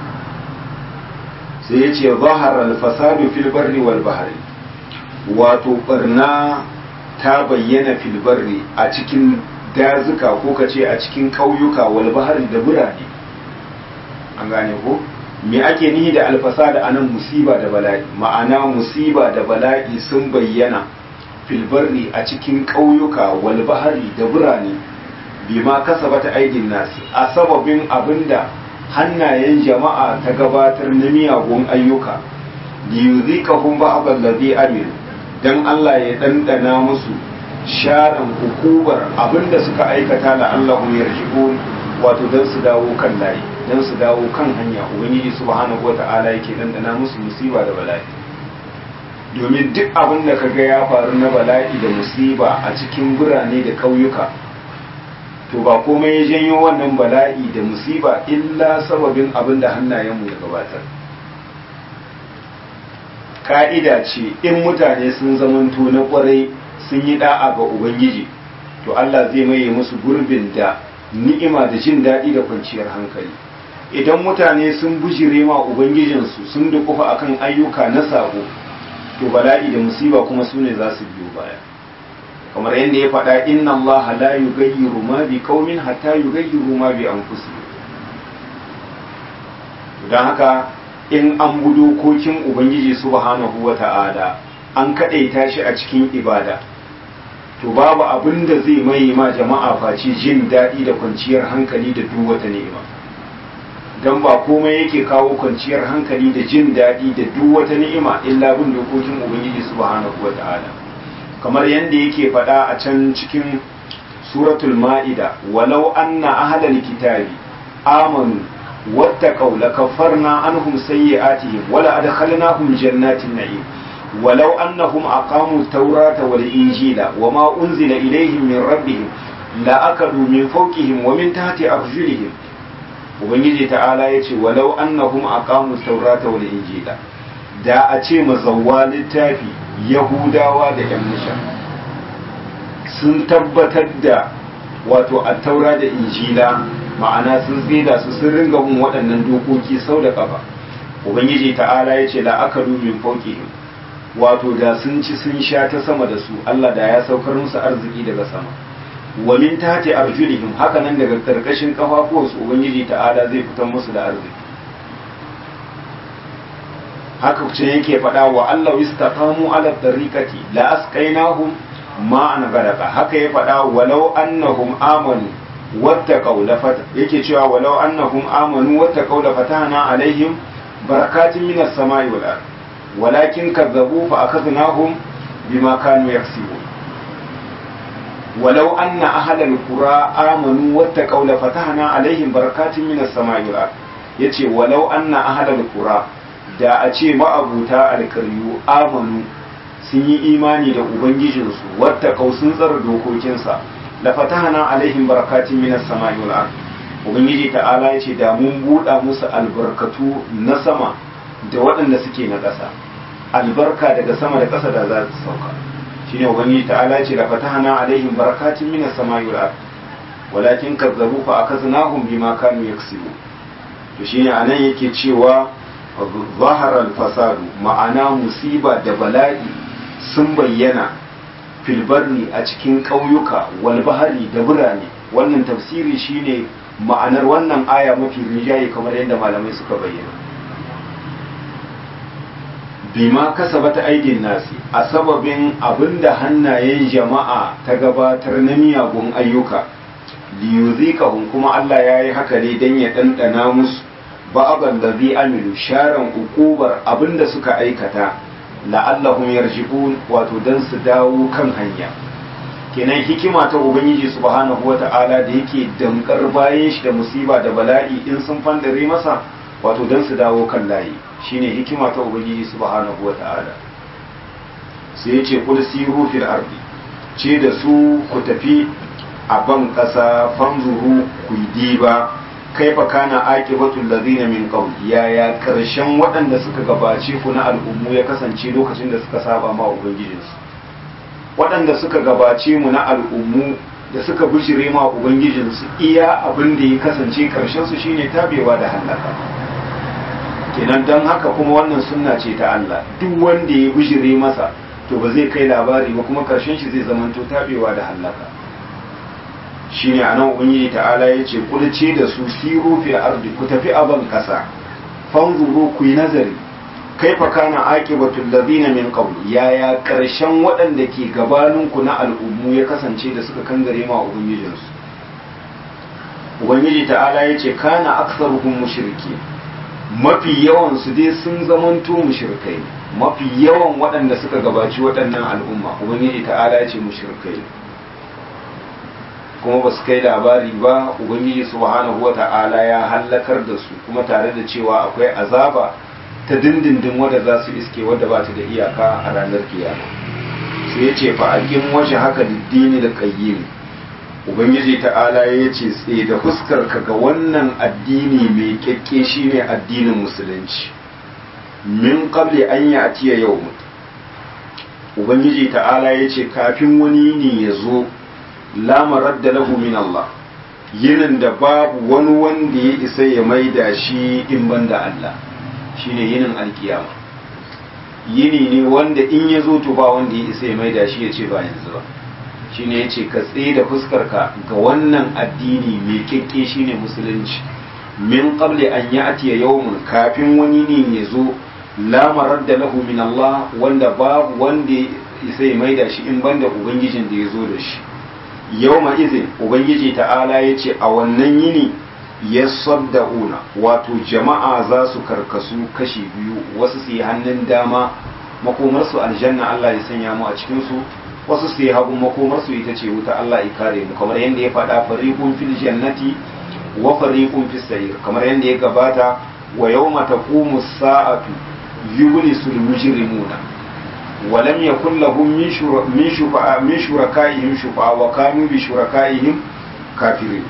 Sai ya ce zahara al-fasadu fil barri wal bahri, wato barna ta bayyana fil barri a cikin dazuka ko kace a cikin ƙauyuka wal bahri da birane. An gane ko me ake nihi da alfasada anan musiba da bala'i, ma'ana musiba da bala'i sun bayyana fil barri a cikin ƙauyuka wal bahri da birane bima kasabata aidin nasi, a sababin abinda hannayen jama'a ta gabatar na miyagun ayyuka, liyuzikahum ba'd allazi amil, dan Allah ya dandana musu sharan hukubar abinda suka aikata la Allahum yarji'un, wato dan su dawo kan layi, dan su dawo kan hanya. Ubangiji subhanahu wata'ala yake dandana musu musiba da bala'i, domin duk abin da kaga ya faru na bala'i da musiba a cikin birane da ƙauyuka, to ba komai ya janyo wannan bala'i da musiba illa sababin abin da hannayenmu ya gabatar. Ka'ida ce in mutane sun zamanto na kwarai sun yi da'a ga Ubangiji, to Allah zai maye musu gurbin da ni'ima da jin daɗi da kwanciyar hankali. Idan mutane sun bujire ma Ubangijinsu sun dukufa akan ayyuka na sabo, to bala'i da musiba kuma su ne za su biyo baya. Kamar yadda ya faɗa, inna Allah la yughayyiru ma bi qaumin hatta yughayyiru ma bi anfusihim. Don haka in an bi dokokin Ubangiji subhanahu wata'ala an kaɗaita shi a cikin ibada, to babu abin da zai mai ma jama'a face jin daɗi da kwanciyar hankali da duk wata ni'ima. Dan ba komai yake kawo kwanciyar hankali da jin daɗi da duk wata ni'ima illa bin dokokin Ubangiji subhanahu wata'ala. Kamar yadda yake faɗa a can cikin suratul ma'ida, walau anna ahlal kitabi amanu wattaqaw lakaffarna anhum sayyi'atihim wala adkhalnahum jannatin na'im walau annahum aqamu at-taurata wal injila wama unzila ilayhim min rabbihim la akalu min fawqihim wa min tahti arjulihim. Ubangiji ta'ala yace walau annahum aqamu at-taurata wal injila, da a ce mazawwa littafi Yahudawa da ‘yan musha sun tabbatar da wato attaura da injila, ma'ana sun tsida su sun ringa mun waɗannan dokoki sau da ƙafa. Ubangiji ta'ala ya ce la'akalu min fawqihim, wato da sun ci sun sha ta sama da su, Allah da ya saukar musu arziki daga sama. Wa min tahti arjulihim, haka nan daga ƙarƙashin ƙafafuwansu Ubangiji ta'ala zai fitar musu da arziki. Haka ce yake faɗa wa Allah istaqamu ala tariqati la asqainahum ma'an gadaqa. Haka ya faɗa walau annahum amanu wattaqaw la fat yake cewa walau annahum amanu wattaqaw la fatahna alaihim barakatin minas samai wal ard walakin kadzabu fa akhadnahum bima kanu yaksibun. walau anna ahlal qura amanu wattaqaw la fatahna alaihim barakatin minas samai wal ard yace walau anna ahlal qura, da a ce ma'abuta alkaryu amanu sun yi imani da ubangijinsu wata sun tsara dokokinsa la fatahana alaihim barakatin minas samai wal ard. Ubangiji ta'ala yace da mun buɗa musu albarkatu na sama da waɗanda suke na ƙasa, albarka daga sama da ƙasa da za su sauka. Shine Ubangiji ta'ala yace la fatahana alaihim barakatin minas samai wal ard walakin kazzabu fa akaznahum bima kanu yaksubu. To shine anan yake cewa zaharar fasadu, ma'ana musiba da bala'i sun bayyana filbarni a cikin ƙauyuka wal bahari da birane. Wannan tafsiri shine ma'anar wannan aya mafi rijaye kamar yadda malamai suka bayyana. Bima kasabata aidin nasi, a sababin abinda hannayen jama'a ta gabatar na miyagun ayyuka, liyuzikahum, kuma Allah ya yi haka ne don ya ɗanɗana musu ba'aban da zai amilu sharan ukubar abinda suka aikata, la'allahum yarji'un, wato dan su dawo kan hanya. Kenan hikima ta Ubangiji subhanahu wata'ala da yake damkar bayan shi da musiba da bala'i in sun fandare masa, wato dan su dawo kan layi, shine hikima ta Ubangiji subhanahu wata'ala. Sai yace kul siru fil ardi, ce da su ku tafi a ban kasa fanzuru ku diba kaifa kana aqibatul ladina min qawl, yaya karshen waɗanda suka gabace ku na al'ummu ya kasance lokacin da suka saba ma ubangijinsu. Waɗanda suka gabace mu na al'ummu da suka bishire ma ubangijinsu, iya abin da ya kasance karshen su shine tabewa da halaka. kenan dan haka kuma wannan sunna ce ta Allah, duk wanda ya bishire masa to ba zai kai labari ba kuma karshen shi zai zamanto tabewa da hallaka shine anan ubangiji ta'ala yace kulce da su siru fi ardi ku tafi aban kasa fanzuru ku yi nazari kaifa kana aqibatul ladina min qabl yaya karshen waɗanda ke gabaninku na al'ummu ya kasance da suka kangare ma ubangijinsu ubangiji ta'ala yace kana aktsaruhum mushriki mafi yawan su dai sun zamanto mushrikai mafi yawan waɗanda suka gabaci waɗannan al'umma ubangiji ta'ala yace mushrikai kuma ba su kai labari ba ubangiji subhanahu wata'ala ya hallakar da su kuma tare da cewa akwai azaba ta dindindin wadda za su iske wadda ba ta da iyaka a ranar kiyama sai ya ce fa aqim waje haka diddini da qayyim ubangiji ta'ala ya ce tsaye da fuskar ka ga wannan addini mai kyakke shine addinin musulunci min qabli an ya'tiya yawm ubangiji ta'ala ya ce kafin wani ne ya zo la maradda lahu min Allah yinin da babu wani wanda ya isa ya maida shi in banda Allah shine yinin alkiyama yini ne wanda in ya zo to ba wanda ya isa ya maida shi ya ce ba yanzu ba shine ya ce ka tsaye da fuskarka ga wannan addini mai kyakke shine musulunci min qabli an ya'tiya yawmun kafin wani ne ya zo la maradda lahu min Allah wanda babu wanda ya isa ya maida shi in banda ubangijin da ya zo da shi yawma izin ubangiji ta'ala ya ce a wannan yini ya sadda'una wato jama'a za su karkasu kashi biyu wasu su yi hannun dama makomarsu aljanna Allah ya sanya mu a cikinsu wasu su yi hagu makomarsu ita ce wuta Allah ya kare mu kamar yadda ya faɗa fariqun fil jannati wa fariqun fis sa'ir kamar yadda ya gabata wa yawma taqumu as-sa'atu yublisul mujrimuna ولم يكن لهم من شر... من شفعاء من شركائهم شفعاء وكانوا بشركائهم كافرين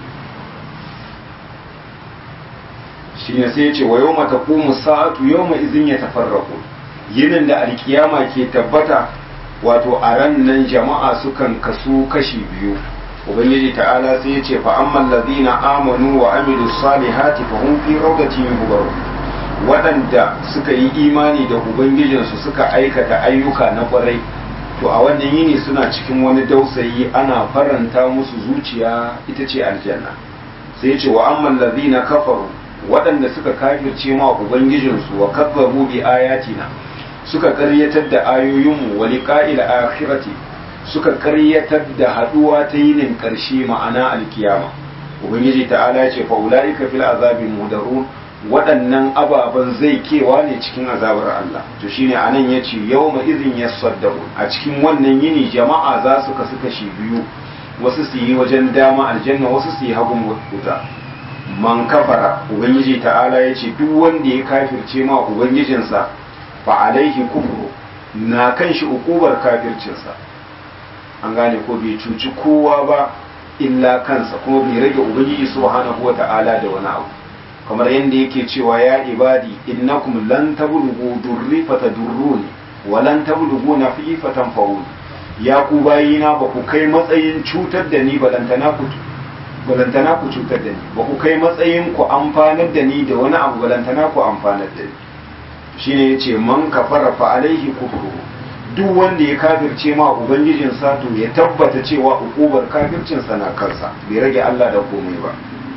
shine sai yace wa yawma taqumu sa'atu yawma idhin yatafarraqu yinin da alkiyama ke tabbata wato a ran nan jama'a sukan kasu kashi biyu ubangiji ta'ala sai yace fa ammal ladina amanu wa amilus salihati fa hum fi rawdatin yuhbarun waɗanda suka yi imani da ubangijinsu suka aikata ayyuka na ƙwarai to a wannan yini suna cikin wani dausayi ana faranta musu zuciya ita ce aljanna sai ce wa amman ladina kafaru waɗanda suka kafirce ma ubangijinsu wa kazzabu bi ayatina suka ƙaryatar da ayoyinmu wa liqa'il akhirati suka ƙaryatar da haduwa ta yinin ƙarshe ma'ana alkiyama ubangiji ta'ala ce fa ulaika fil azabi mudarun waɗannan ababen zai kewa ne cikin azabar Allah to shine anan yace yawma idhin yasaddaqu a cikin wannan yini jama'a za su kasu kashi biyu wasu su yi wajen dama aljanna wasu su yi hagun wuta man kafara ubangiji ta'ala yace duk wanda ya kafirce ma ubangijinsa fa alaihi kufru na kan shi ukubar kafircinsa an gane ko bai cuci kowa ba illa kansa kuma bai rage ubangiji subhanahu wata'ala da wani abu kamar yadda yake cewa ya ibadi innakum lan tablughu durri fatadurruni wa lan tablughu nafi fatanfa'uni ya ku bayina ba ku kai matsayin cutar da ni balantana ku balantana ku cutar da ni ba ku kai matsayin ku amfanar da ni da wani abu balantana ku amfanar da ni shine yace man kafara fa alaihi kufru duk wanda ya kafirce ma ubangijin sa to ya tabbata cewa ukubar kafircin sa na kansa bai rage Allah da komai ba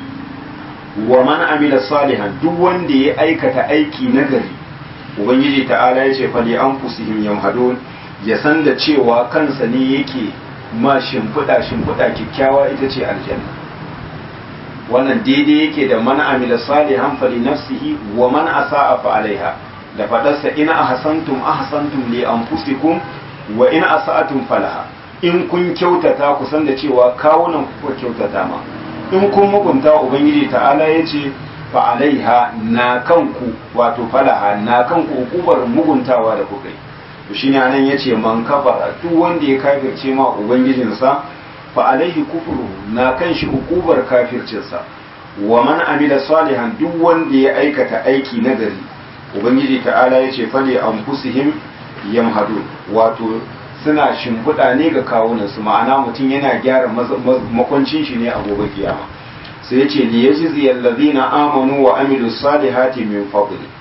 wa man amila salihan duk wanda ya aikata aiki nagari ubangiji ta'ala ya ce fali anfusihim yamhadun ya san da cewa kansa ne yake ma shimfiɗa shimfiɗa kyakkyawa ita ce aljanna wannan daidai yake da man amila salihan fali nafsihi wa man asa'a fa alaiha da fadarsa ina ahsantum ahsantum li anfusikum wa in asa'atum falaha in kun kyautata ku san da cewa kawunan ku kyautata ma in kun mugunta ubangiji ta'ala ya ce fa alaiha na kanku wato falaha na kanku hukumar muguntawa da kuka yi to shine anan yace man kafara duk wanda ya kafirce ma ubangijinsa fa alaihi kufru na kan shi hukumar kafircinsa wa man amila salihan duk wanda ya aikata aiki nagari ubangiji ta'ala yace fali anfusihim yamhadun wato suna shimfiɗa ne ga kawunansu ma'ana mutum yana gyara makwancin shi ne a gobe kiyama sai yace li yajzi allazina amanu wa amilu salihati min fadli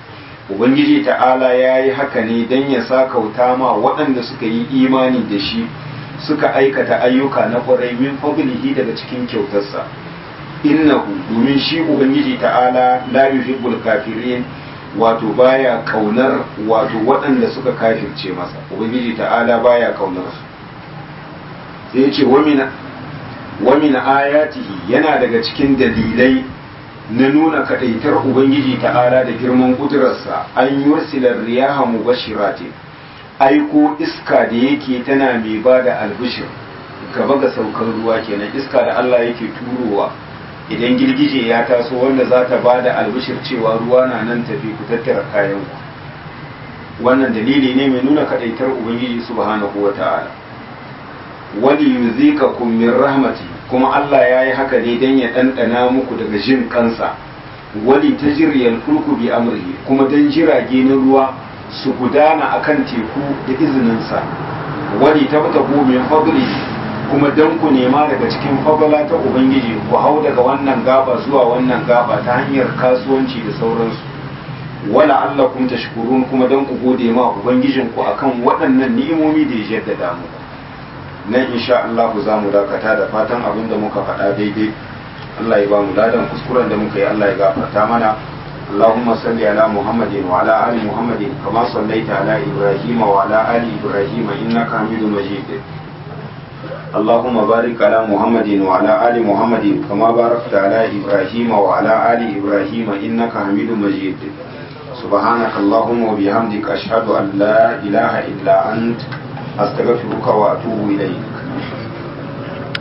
ubangiji ta'ala ya yi haka ne don ya sakauta ma waɗanda suka yi imani da shi suka aikata ayyuka na ƙwarai min fadlihi daga cikin kyautarsa innahu domin shi ubangiji ta'ala la yuhibbul kafirin wato baya kaunar wato waɗanda suka kafirce masa ubangiji ta'ala baya kaunar su sai ya ce wa min ayatihi yana daga cikin dalilai na nuna kadaitar ubangiji ta'ala da girman kudurarsa an yursilar riyaha mubashiratin aiko iska da yake tana mai ba da albishir gaba ga saukar ruwa kenan iska da Allah yake turowa idan girgije ya taso wanda za ta ba da albishir cewa ruwa na nan tafi ku tattara kayan ku wannan dalili ne mai nuna kadaitar ubangiji subhanahu wata'ala wali yuzikakum min rahmati kuma Allah ya yi haka ne don ya ɗanɗana muku daga jin kansa wali ta jiriyar fulku bi amurhi kuma don jirage na ruwa su gudana a kan teku da izininsa wali ta fita min fadli kuma don ku nema daga cikin fadala ta ubangiji ku hau daga wannan gaba zuwa wannan gaba ta hanyar kasuwanci da sauransu wala Allah kun tashkurun kuma don ku gode ma ubangijinku akan waɗannan ni'imomi da ya jaddada muku nan insha Allah za mu dakata da fatan abin da muka faɗa daidai Allah ya ba mu ladan kuskuren da muka yi Allah ya gafarta mana Allahumma salli ala Muhammadin wa ala ali Muhammadin kama sallaita ala Ibrahim wa ala ali Ibrahim innaka Hamidum Majid Allahumma barik ala Muhammadin wa ala ali Muhammadin kama barakta ala Ibrahim wa ala ali Ibrahim innaka Hamidum Majid سبحانك اللهم وبحمدك أشهد أن لا إله إلا أنت أستغفرك وأتوب إليك